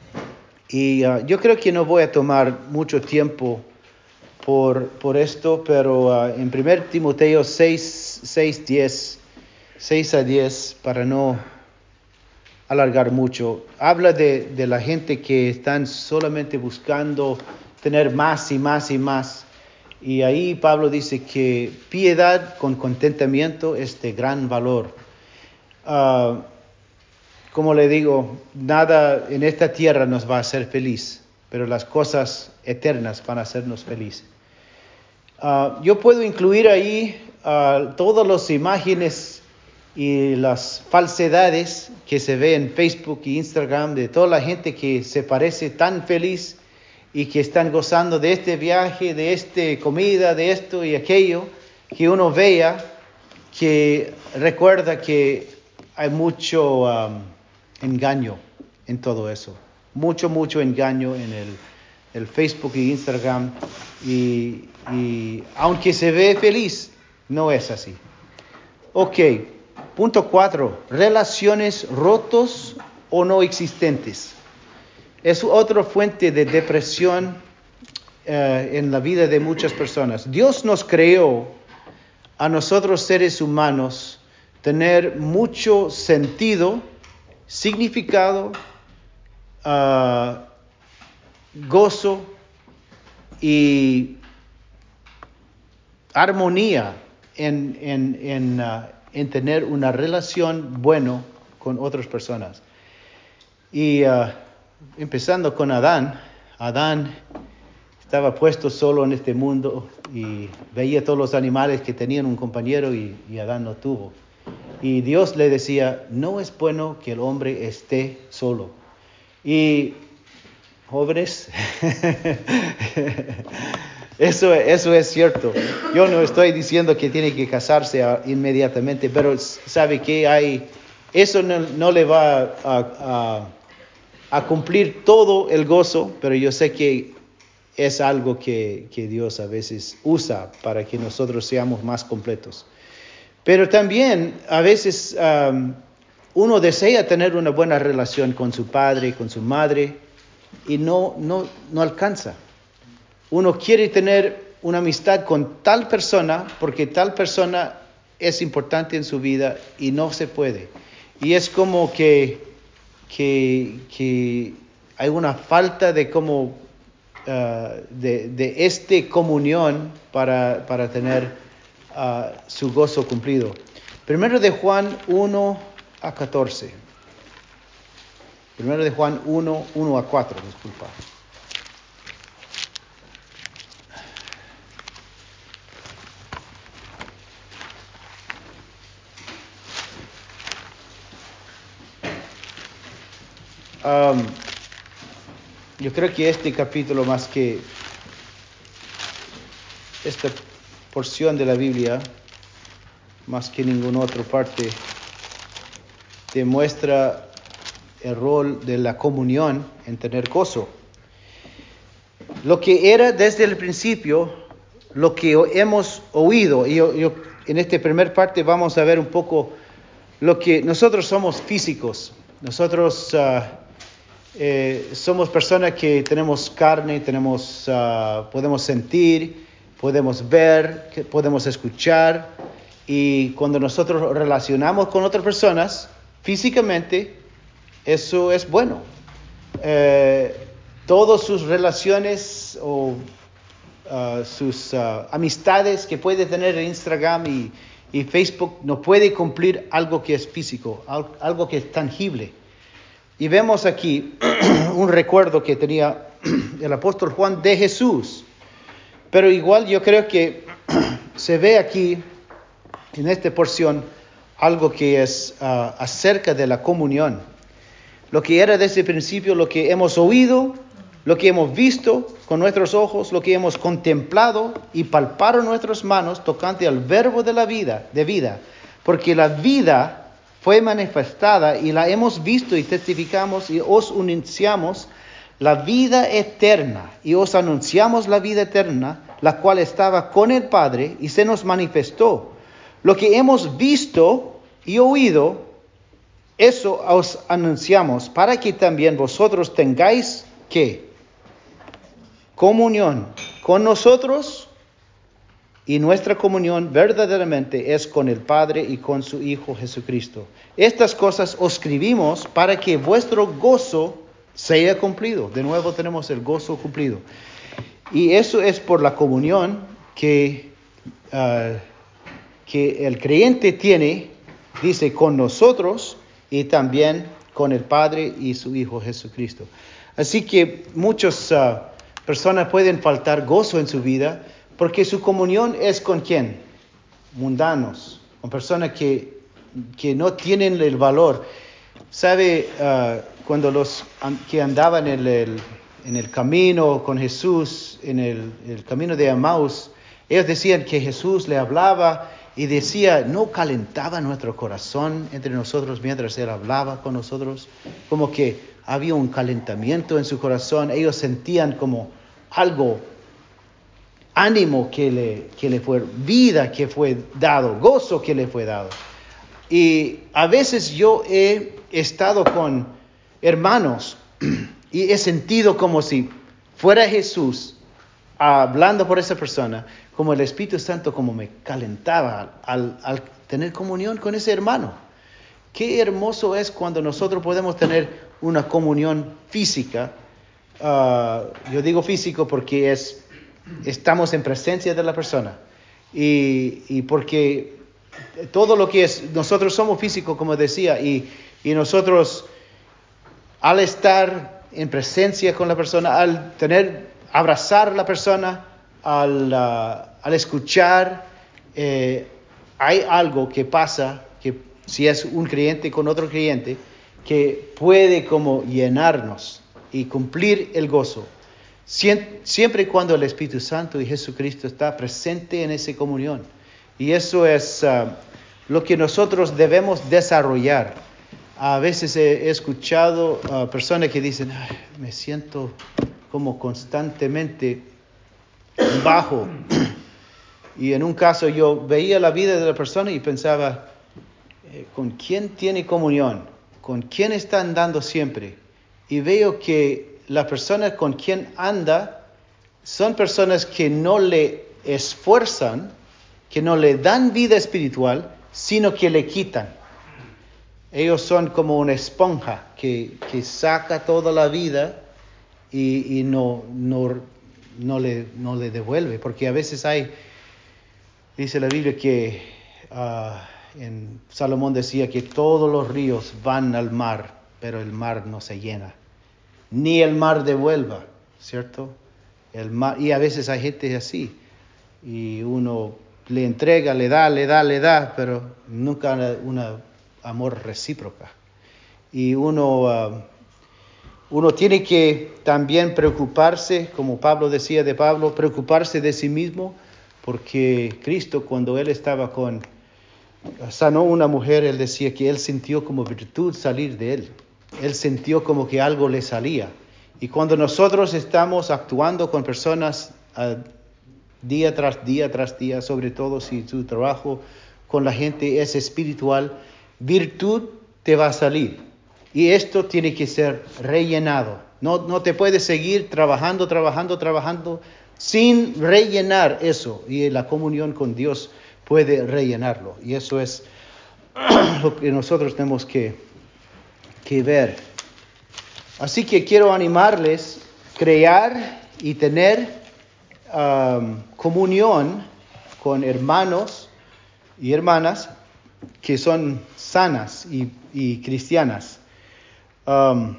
[SPEAKER 1] Y uh, yo creo que no voy a tomar mucho tiempo por, por esto, pero uh, en primero Timoteo seis, seis, diez, seis a diez, para no alargar mucho, habla de, de la gente que están solamente buscando tener más y más y más. Y ahí Pablo dice que piedad con contentamiento es de gran valor. Uh, como le digo, nada en esta tierra nos va a hacer feliz, pero las cosas eternas van a hacernos feliz. Uh, yo puedo incluir ahí uh, todas las imágenes y las falsedades que se ve en Facebook e Instagram de toda la gente que se parece tan feliz y que están gozando de este viaje, de esta comida, de esto y aquello, que uno vea, que recuerda que hay mucho um, engaño en todo eso. Mucho, mucho engaño en el, el Facebook e Instagram. Y, y aunque se ve feliz, no es así. Ok, punto cuatro. Relaciones rotos o no existentes. Es otra fuente de depresión uh, en la vida de muchas personas. Dios nos creó a nosotros seres humanos tener mucho sentido, significado, uh, gozo y armonía en, en, en, uh, en tener una relación buena con otras personas. Y uh, empezando con Adán, Adán estaba puesto solo en este mundo y veía todos los animales que tenían un compañero y, y Adán no tuvo. Y Dios le decía, no es bueno que el hombre esté solo. Y jóvenes, eso, eso es cierto. Yo no estoy diciendo que tiene que casarse inmediatamente, pero sabe que hay, eso no, no le va a, a, a cumplir todo el gozo, pero yo sé que es algo que, que Dios a veces usa para que nosotros seamos más completos. Pero también a veces um, uno desea tener una buena relación con su padre, con su madre, y no, no, no alcanza. Uno quiere tener una amistad con tal persona porque tal persona es importante en su vida y no se puede. Y es como que, que, que hay una falta de como Uh, de, de esta comunión para, para tener uh, su gozo cumplido. Primero de Juan uno a catorce. Primero de Juan uno, uno a cuatro, disculpa. Um, Yo creo que este capítulo, más que esta porción de la Biblia, más que ninguna otra parte, demuestra el rol de la comunión en tener gozo. Lo que era desde el principio, lo que hemos oído, y yo, yo, en esta primera parte vamos a ver un poco lo que nosotros somos físicos. Nosotros uh, eh, somos personas que tenemos carne, tenemos, uh, podemos sentir, podemos ver, que podemos escuchar. Y cuando nosotros relacionamos con otras personas físicamente, eso es bueno. Eh, todas sus relaciones o uh, sus uh, amistades que puede tener en Instagram y, y Facebook no puede cumplir algo que es físico, algo que es tangible. Y vemos aquí un recuerdo que tenía el apóstol Juan de Jesús. Pero igual yo creo que se ve aquí en esta porción algo que es uh, acerca de la comunión. Lo que era desde el principio, lo que hemos oído, lo que hemos visto con nuestros ojos, lo que hemos contemplado y palpado en nuestras manos tocante al verbo de la vida, de vida. Porque la vida fue manifestada y la hemos visto y testificamos y os anunciamos la vida eterna. Y os anunciamos la vida eterna, la cual estaba con el Padre y se nos manifestó. Lo que hemos visto y oído, eso os anunciamos, para que también vosotros tengáis, ¿qué? Comunión con nosotros, y nuestra comunión verdaderamente es con el Padre y con su Hijo Jesucristo. Estas cosas os escribimos para que vuestro gozo sea cumplido. De nuevo tenemos el gozo cumplido. Y eso es por la comunión que... Uh, que el creyente tiene, dice, con nosotros y también con el Padre y su Hijo Jesucristo. Así que muchas uh, personas pueden faltar gozo en su vida porque su comunión es con ¿quién? Mundanos, con personas que, que no tienen el valor. ¿Sabe? Uh, cuando los que andaban en el, en el camino con Jesús, en el, el camino de Emmaus, ellos decían que Jesús le hablaba y decía, ¿no calentaba nuestro corazón entre nosotros mientras Él hablaba con nosotros? Como que había un calentamiento en su corazón. Ellos sentían como algo, ánimo que le, que le fue, vida que fue dado, gozo que le fue dado. Y a veces yo he estado con hermanos y he sentido como si fuera Jesús hablando por esa persona, como el Espíritu Santo como me calentaba al, al tener comunión con ese hermano. Qué hermoso es cuando nosotros podemos tener una comunión física. Uh, yo digo físico porque es, estamos en presencia de la persona. Y, y porque todo lo que es, nosotros somos físicos, como decía, y, y nosotros al estar en presencia con la persona, al tener, abrazar a la persona, al, uh, al escuchar, eh, hay algo que pasa, que si es un creyente con otro creyente, que puede como llenarnos y cumplir el gozo. Siempre y cuando el Espíritu Santo y Jesucristo está presente en esa comunión. Y eso es uh, lo que nosotros debemos desarrollar. A veces he, he escuchado uh, personas que dicen, ay, me siento como constantemente bajo. Y en un caso yo veía la vida de la persona y pensaba, eh, ¿con quién tiene comunión? ¿Con quién está andando siempre? Y veo que la persona con quien anda son personas que no le esfuerzan, que no le dan vida espiritual, sino que le quitan. Ellos son como una esponja que, que saca toda la vida y, y no, no, no, le, no le devuelve. Porque a veces hay, dice la Biblia que uh, en Salomón decía que todos los ríos van al mar, pero el mar no se llena. Ni el mar devuelva, ¿cierto? El mar, y a veces hay gente así. Y uno le entrega, le da, le da, le da, pero nunca una amor recíproca. Y uno, uh, uno tiene que también preocuparse, como Pablo decía de Pablo, preocuparse de sí mismo, porque Cristo, cuando él estaba con, sanó una mujer, él decía que él sintió como virtud salir de él. Él sintió como que algo le salía. Y cuando nosotros estamos actuando con personas uh, día tras día tras día, sobre todo si tu trabajo con la gente es espiritual, virtud te va a salir. Y esto tiene que ser rellenado. No, no te puedes seguir trabajando, trabajando, trabajando sin rellenar eso. Y la comunión con Dios puede rellenarlo. Y eso es lo que nosotros tenemos que, que ver. Así que quiero animarles a crear y tener um, comunión con hermanos y hermanas que son sanas y, y cristianas. Um,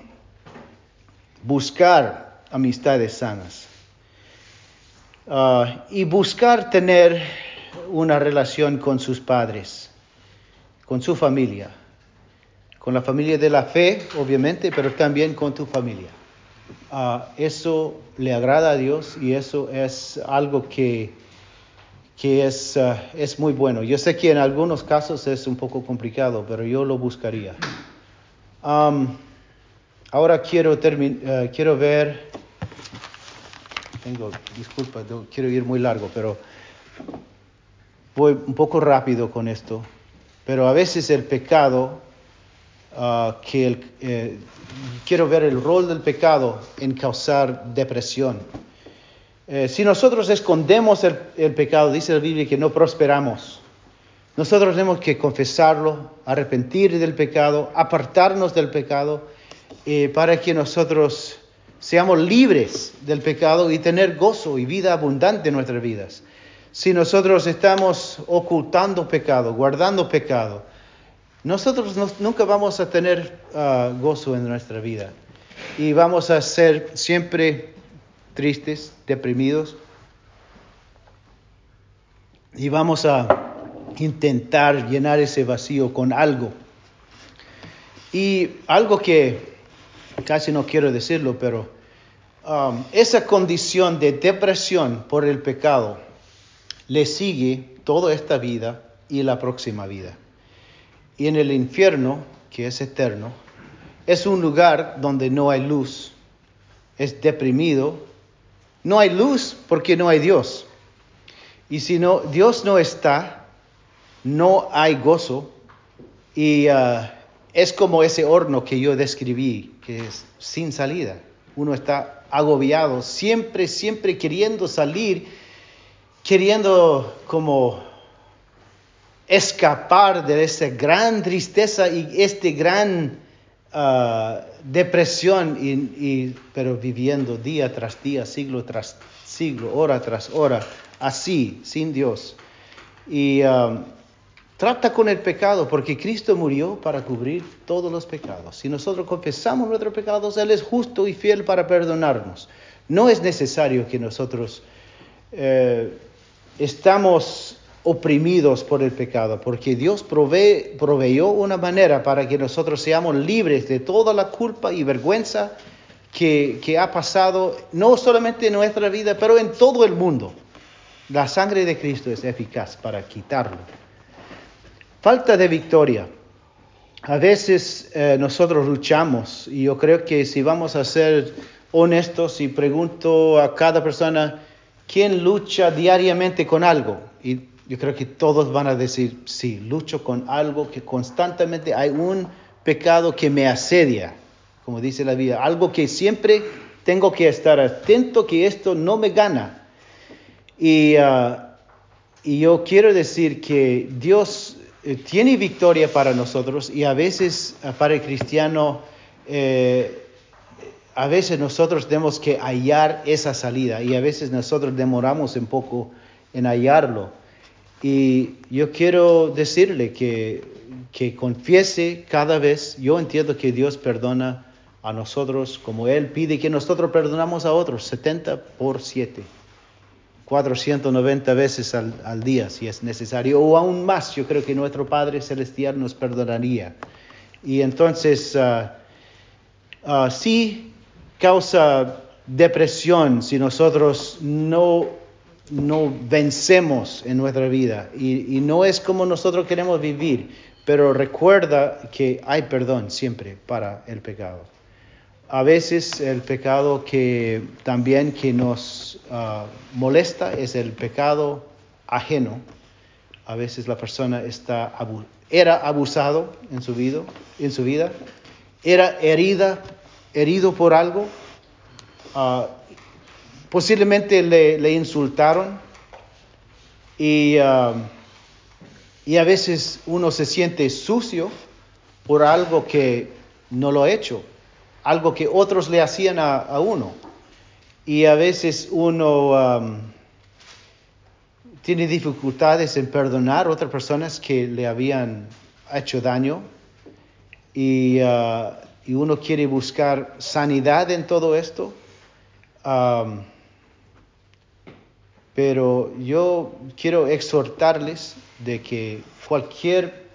[SPEAKER 1] buscar amistades sanas. Uh, y buscar tener una relación con sus padres, con su familia, con la familia de la fe, obviamente, pero también con tu familia. Uh, eso le agrada a Dios y eso es algo que, que es, uh, es muy bueno. Yo sé que en algunos casos es un poco complicado, pero yo lo buscaría. Um, ahora quiero, termi- uh, quiero ver... Tengo, disculpa, quiero ir muy largo, pero voy un poco rápido con esto. Pero a veces el pecado, uh, que el, eh, quiero ver el rol del pecado en causar depresión. Eh, si nosotros escondemos el, el pecado, dice la Biblia que no prosperamos. Nosotros tenemos que confesarlo, arrepentir del pecado, apartarnos del pecado, eh, para que nosotros seamos libres del pecado y tener gozo y vida abundante en nuestras vidas. Si nosotros estamos ocultando pecado, guardando pecado, nosotros no, nunca vamos a tener uh, gozo en nuestra vida. Y vamos a ser siempre tristes, deprimidos. Y vamos a intentar llenar ese vacío con algo. Y algo que casi no quiero decirlo, pero um, esa condición de depresión por el pecado le sigue toda esta vida y la próxima vida. Y en el infierno, que es eterno, es un lugar donde no hay luz, es deprimido, no hay luz porque no hay Dios. Y si no, Dios no está, no hay gozo. Y uh, es como ese horno que yo describí, que es sin salida. Uno está agobiado, siempre, siempre queriendo salir, queriendo como escapar de esa gran tristeza y esta gran uh, depresión, y, y, pero viviendo día tras día, siglo tras siglo, hora tras hora, así, sin Dios. Y um, trata con el pecado, porque Cristo murió para cubrir todos los pecados. Si nosotros confesamos nuestros pecados, Él es justo y fiel para perdonarnos. No es necesario que nosotros eh, estamos oprimidos por el pecado, porque Dios provee, proveyó una manera para que nosotros seamos libres de toda la culpa y vergüenza que, que ha pasado, no solamente en nuestra vida, pero en todo el mundo. La sangre de Cristo es eficaz para quitarlo. Falta de victoria. A veces eh, nosotros luchamos, y yo creo que si vamos a ser honestos y pregunto a cada persona, ¿quién lucha diariamente con algo? Y yo creo que todos van a decir, sí, lucho con algo que constantemente hay un pecado que me asedia, como dice la Biblia, algo que siempre tengo que estar atento que esto no me gana. Y, uh, y yo quiero decir que Dios eh, tiene victoria para nosotros, y a veces uh, para el cristiano, eh, a veces nosotros tenemos que hallar esa salida, y a veces nosotros demoramos un poco en hallarlo. Y yo quiero decirle que, que confiese cada vez. Yo entiendo que Dios perdona a nosotros como Él pide que nosotros perdonamos a otros, setenta por siete. cuatrocientas noventa veces al, al día, si es necesario, o aún más. Yo creo que nuestro Padre Celestial nos perdonaría. Y entonces, uh, uh, sí causa depresión si nosotros no, no vencemos en nuestra vida. Y, y no es como nosotros queremos vivir, pero recuerda que hay perdón siempre para el pecado. A veces el pecado que también que nos uh, molesta es el pecado ajeno. A veces la persona está abu- era abusado en su vida, en su vida, era herida, herido por algo, uh, posiblemente le, le insultaron y, uh, y a veces uno se siente sucio por algo que no lo ha hecho, algo que otros le hacían a, a uno. Y a veces uno um, tiene dificultades en perdonar a otras personas que le habían hecho daño. Y, uh, y uno quiere buscar sanidad en todo esto. Um, pero yo quiero exhortarles de que cualquier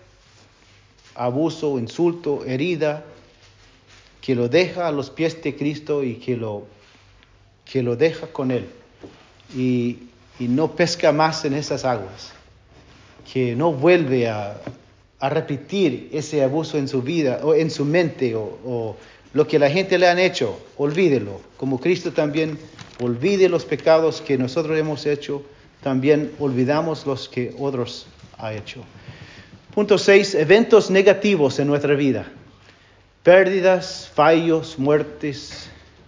[SPEAKER 1] abuso, insulto, herida, que lo deja a los pies de Cristo y que lo, que lo deja con Él. Y, y no pesca más en esas aguas. Que no vuelve a, a repetir ese abuso en su vida o en su mente o, o lo que la gente le han hecho. Olvídelo. Como Cristo también olvide los pecados que nosotros hemos hecho, también olvidamos los que otros han hecho. Punto seis, eventos negativos en nuestra vida. Pérdidas, fallos, muertes,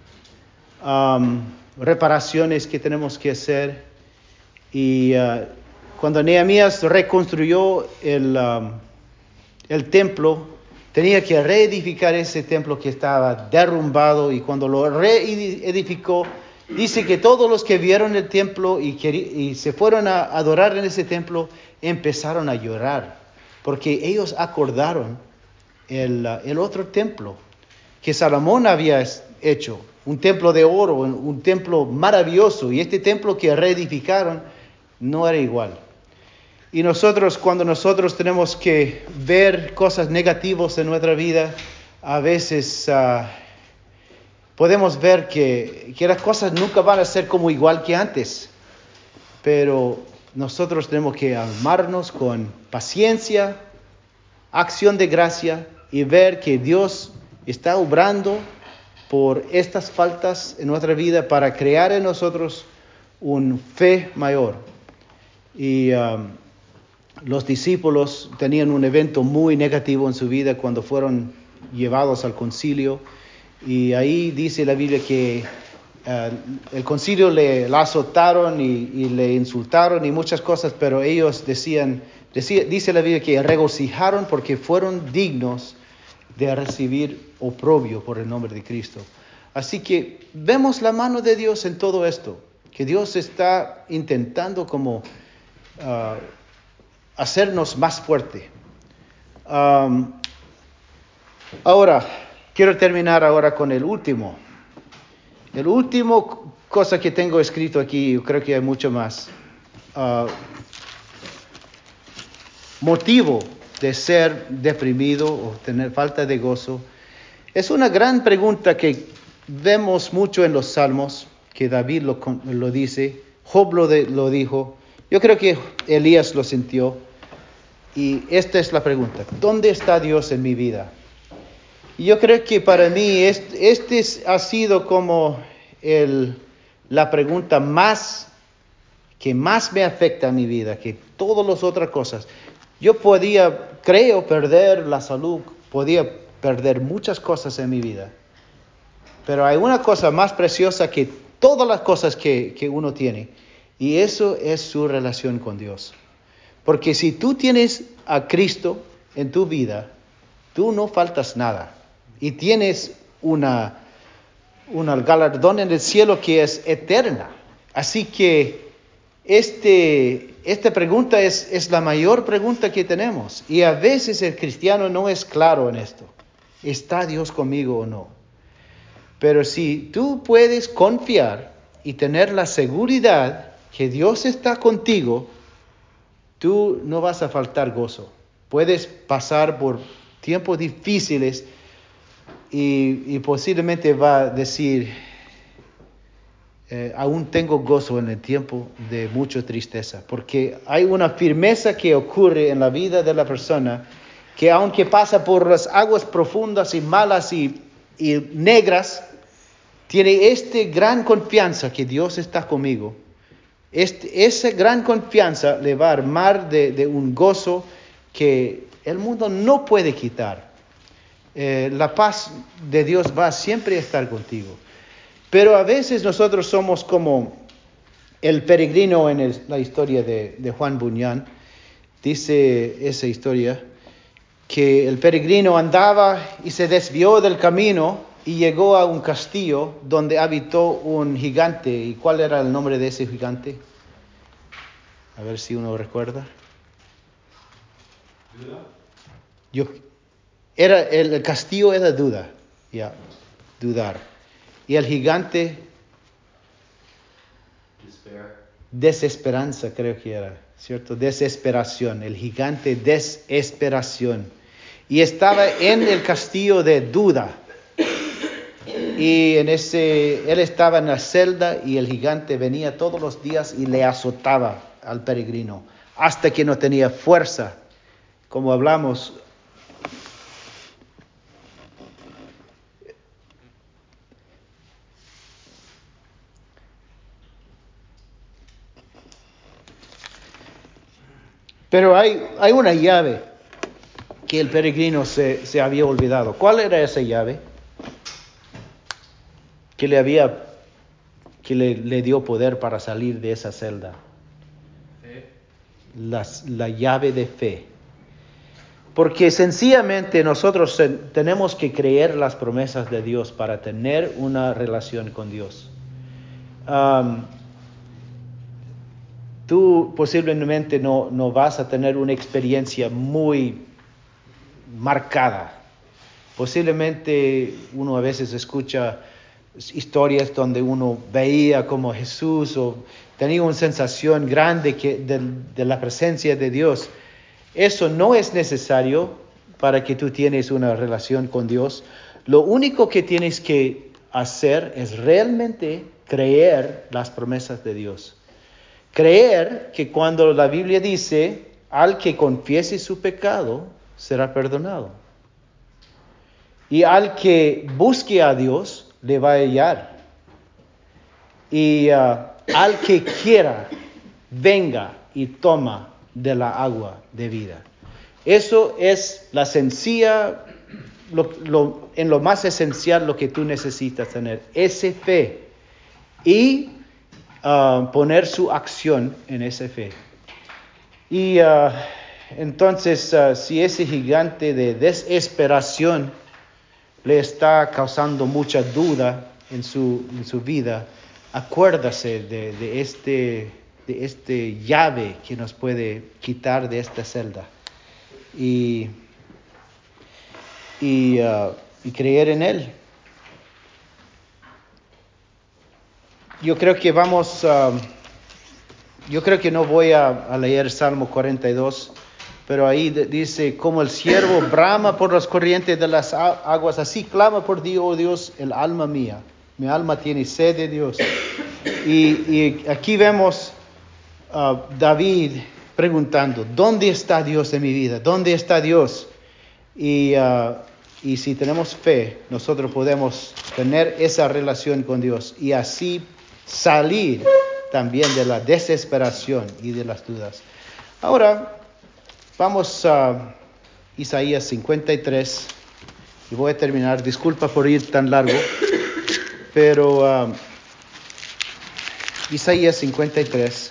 [SPEAKER 1] um, reparaciones que tenemos que hacer. Y uh, cuando Nehemías reconstruyó el, um, el templo, tenía que reedificar ese templo que estaba derrumbado. Y cuando lo reedificó, dice que todos los que vieron el templo y, que, y se fueron a adorar en ese templo, empezaron a llorar. Porque ellos acordaron el, el otro templo que Salomón había hecho. Un templo de oro, un, un templo maravilloso. Y este templo que reedificaron no era igual. Y nosotros, cuando nosotros tenemos que ver cosas negativas en nuestra vida, a veces uh, podemos ver que, que las cosas nunca van a ser como igual que antes. Pero nosotros tenemos que amarnos con paciencia, acción de gracia y ver que Dios está obrando por estas faltas en nuestra vida para crear en nosotros una fe mayor. Y um, los discípulos tenían un evento muy negativo en su vida cuando fueron llevados al concilio. Y ahí dice la Biblia que uh, el concilio le la azotaron y, y le insultaron y muchas cosas, pero ellos decían, decía, dice la Biblia que regocijaron porque fueron dignos de recibir oprobio por el nombre de Cristo. Así que vemos la mano de Dios en todo esto, que Dios está intentando como Uh, hacernos más fuerte. Um, ahora, quiero terminar ahora con el último. El último cosa que tengo escrito aquí, yo creo que hay mucho más. Uh, motivo de ser deprimido o tener falta de gozo. Es una gran pregunta que vemos mucho en los Salmos, que David lo, lo dice, Job lo, de, lo dijo. Yo creo que Elías lo sintió. Y esta es la pregunta. ¿Dónde está Dios en mi vida? Y yo creo que para mí este, este ha sido como el, la pregunta más que más me afecta a mi vida que todas las otras cosas. Yo podía, creo, perder la salud. Podía perder muchas cosas en mi vida. Pero hay una cosa más preciosa que todas las cosas que, que uno tiene. Y eso es su relación con Dios. Porque si tú tienes a Cristo en tu vida, tú no faltas nada. Y tienes una, una galardón en el cielo que es eterna. Así que este, esta pregunta es, es la mayor pregunta que tenemos. Y a veces el cristiano no es claro en esto. ¿Está Dios conmigo o no? Pero si tú puedes confiar y tener la seguridad que Dios está contigo, tú no vas a faltar gozo. Puedes pasar por tiempos difíciles y, y posiblemente va a decir, eh, aún tengo gozo en el tiempo de mucha tristeza, porque hay una firmeza que ocurre en la vida de la persona que aunque pasa por las aguas profundas y malas y, y negras, tiene esta gran confianza que Dios está conmigo. Este, esa gran confianza le va a armar de, de un gozo que el mundo no puede quitar. Eh, la paz de Dios va siempre a estar contigo. Pero a veces nosotros somos como el peregrino en el, la historia de, de Juan Bunyan. Dice esa historia que el peregrino andaba y se desvió del camino y llegó a un castillo donde habitó un gigante. ¿Y cuál era el nombre de ese gigante? A ver si uno recuerda.
[SPEAKER 5] ¿Duda?
[SPEAKER 1] Yo, era, el, el castillo era duda, ya, dudar. Y el gigante,
[SPEAKER 4] Despair.
[SPEAKER 1] desesperanza creo que era, ¿cierto? Desesperación, el gigante desesperación. Y estaba en el castillo de duda. Y en ese, él estaba en la celda y el gigante venía todos los días y le azotaba al peregrino hasta que no tenía fuerza. Como hablamos, pero hay, hay una llave que el peregrino se, se había olvidado. ¿Cuál era esa llave? Que le había, que le, le dio poder para salir de esa celda.
[SPEAKER 2] Fe.
[SPEAKER 1] Las, la llave de fe. Porque sencillamente nosotros tenemos que creer las promesas de Dios para tener una relación con Dios. Um, tú posiblemente no, no vas a tener una experiencia muy marcada. Posiblemente uno a veces escucha historias donde uno veía como Jesús o tenía una sensación grande que, de, de la presencia de Dios. Eso no es necesario para que tú tienes una relación con Dios. Lo único que tienes que hacer es realmente creer las promesas de Dios. Creer que cuando la Biblia dice, al que confiese su pecado, será perdonado. Y al que busque a Dios, le va a hallar. Y uh, al que quiera, venga y toma de la agua de vida. Eso es la sencilla, lo, lo, en lo más esencial lo que tú necesitas tener. Esa fe. Y uh, poner su acción en esa fe. Y uh, entonces, uh, si ese gigante de desesperación le está causando mucha duda en su, en su vida, acuérdase de, de, este, de este llave que nos puede quitar de esta celda. Y, y, uh, y creer en Él. Yo creo que vamos, uh, yo creo que no voy a, a leer Salmo cuarenta y dos, pero ahí de, dice, como el ciervo brama por las corrientes de las aguas, así clama por ti, oh Dios, el alma mía. Mi alma tiene sed de Dios. Y, y aquí vemos uh, David preguntando, ¿dónde está Dios en mi vida? ¿Dónde está Dios? Y, uh, y si tenemos fe, nosotros podemos tener esa relación con Dios y así salir también de la desesperación y de las dudas. Ahora, vamos a Isaías cincuenta y tres y voy a terminar. Disculpa por ir tan largo, pero uh, Isaías cincuenta y tres.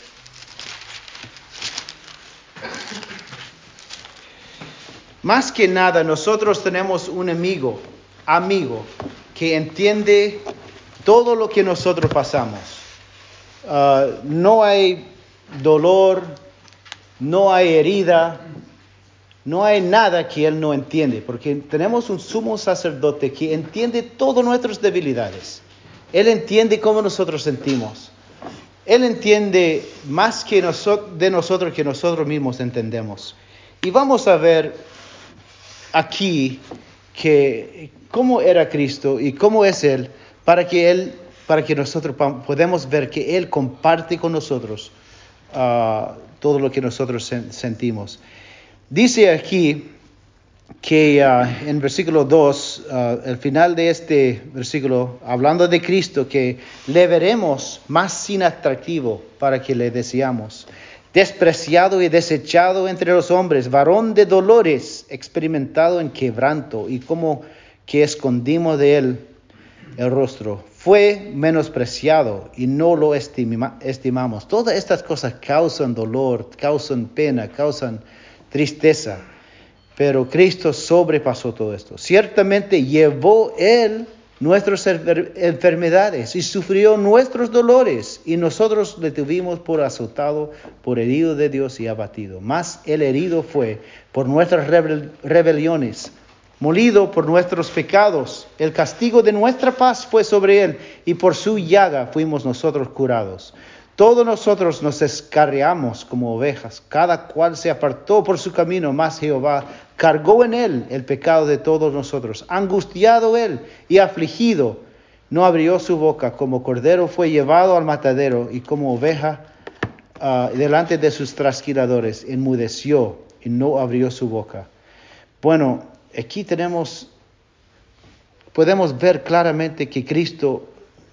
[SPEAKER 1] Más que nada, nosotros tenemos un amigo, amigo, que entiende todo lo que nosotros pasamos. Uh, no hay dolor, no hay herida, no hay nada que Él no entiende, porque tenemos un sumo sacerdote que entiende todas nuestras debilidades. Él entiende cómo nosotros sentimos. Él entiende más que nosotros, de nosotros que nosotros mismos entendemos. Y vamos a ver aquí que cómo era Cristo y cómo es Él, para que Él, para que nosotros podamos ver que Él comparte con nosotros uh, todo lo que nosotros sen- sentimos. Dice aquí que uh, en versículo dos, uh, el final de este versículo, hablando de Cristo, que le veremos más sin atractivo para que le deseamos. despreciado y desechado entre los hombres, varón de dolores, experimentado en quebranto, y como que escondimos de él el rostro. Fue menospreciado y no lo estima, estimamos. Todas estas cosas causan dolor, causan pena, causan tristeza. Pero Cristo sobrepasó todo esto. Ciertamente llevó Él nuestras enfermedades y sufrió nuestros dolores, y nosotros le tuvimos por azotado, por herido de Dios y abatido. Mas el herido fue por nuestras rebel- rebeliones, molido por nuestros pecados. El castigo de nuestra paz fue sobre Él, y por su llaga fuimos nosotros curados. Todos nosotros nos escarriamos como ovejas, cada cual se apartó por su camino, mas Jehová cargó en él el pecado de todos nosotros. Angustiado él y afligido, no abrió su boca. Como cordero fue llevado al matadero, y como oveja uh, delante de sus trasquiladores, enmudeció y no abrió su boca. Bueno, aquí tenemos, podemos ver claramente que Cristo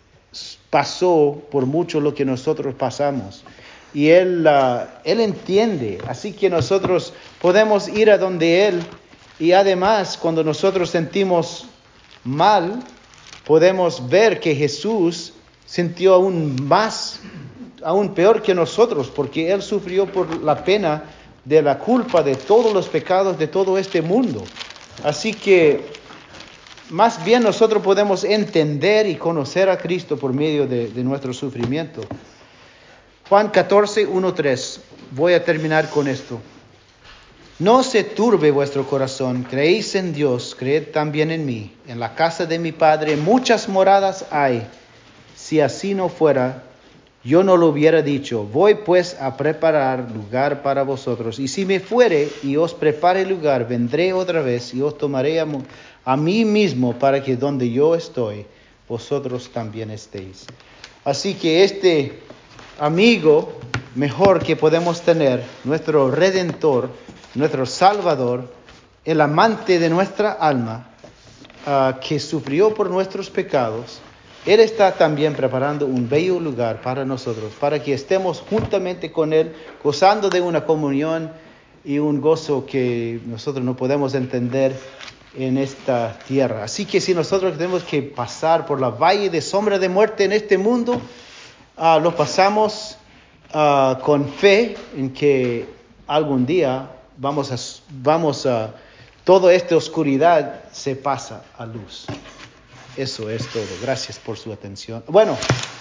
[SPEAKER 1] pasó por mucho lo que nosotros pasamos, y Él, uh, Él entiende, así que nosotros podemos ir a donde Él, y además cuando nosotros sentimos mal, podemos ver que Jesús sintió aún más, aún peor que nosotros, porque Él sufrió por la pena de la culpa de todos los pecados de todo este mundo. Así que más bien nosotros podemos entender y conocer a Cristo por medio de, de nuestro sufrimiento. Juan catorce, uno, tres. Voy a terminar con esto. No se turbe vuestro corazón. Creéis en Dios, creed también en mí. En la casa de mi Padre muchas moradas hay. Si así no fuera, yo no lo hubiera dicho. Voy pues a preparar lugar para vosotros. Y si me fuere y os prepare lugar, vendré otra vez y os tomaré a, a mí mismo, para que donde yo estoy, vosotros también estéis. Así que este amigo mejor que podemos tener, nuestro Redentor, nuestro Salvador, el amante de nuestra alma, uh, que sufrió por nuestros pecados, Él está también preparando un bello lugar para nosotros, para que estemos juntamente con Él, gozando de una comunión y un gozo que nosotros no podemos entender en esta tierra. Así que si nosotros tenemos que pasar por la valle de sombra de muerte en este mundo, uh, lo pasamos uh, con fe en que algún día vamos a, vamos a, toda esta oscuridad se pasa a luz. Eso es todo. Gracias por su atención. Bueno,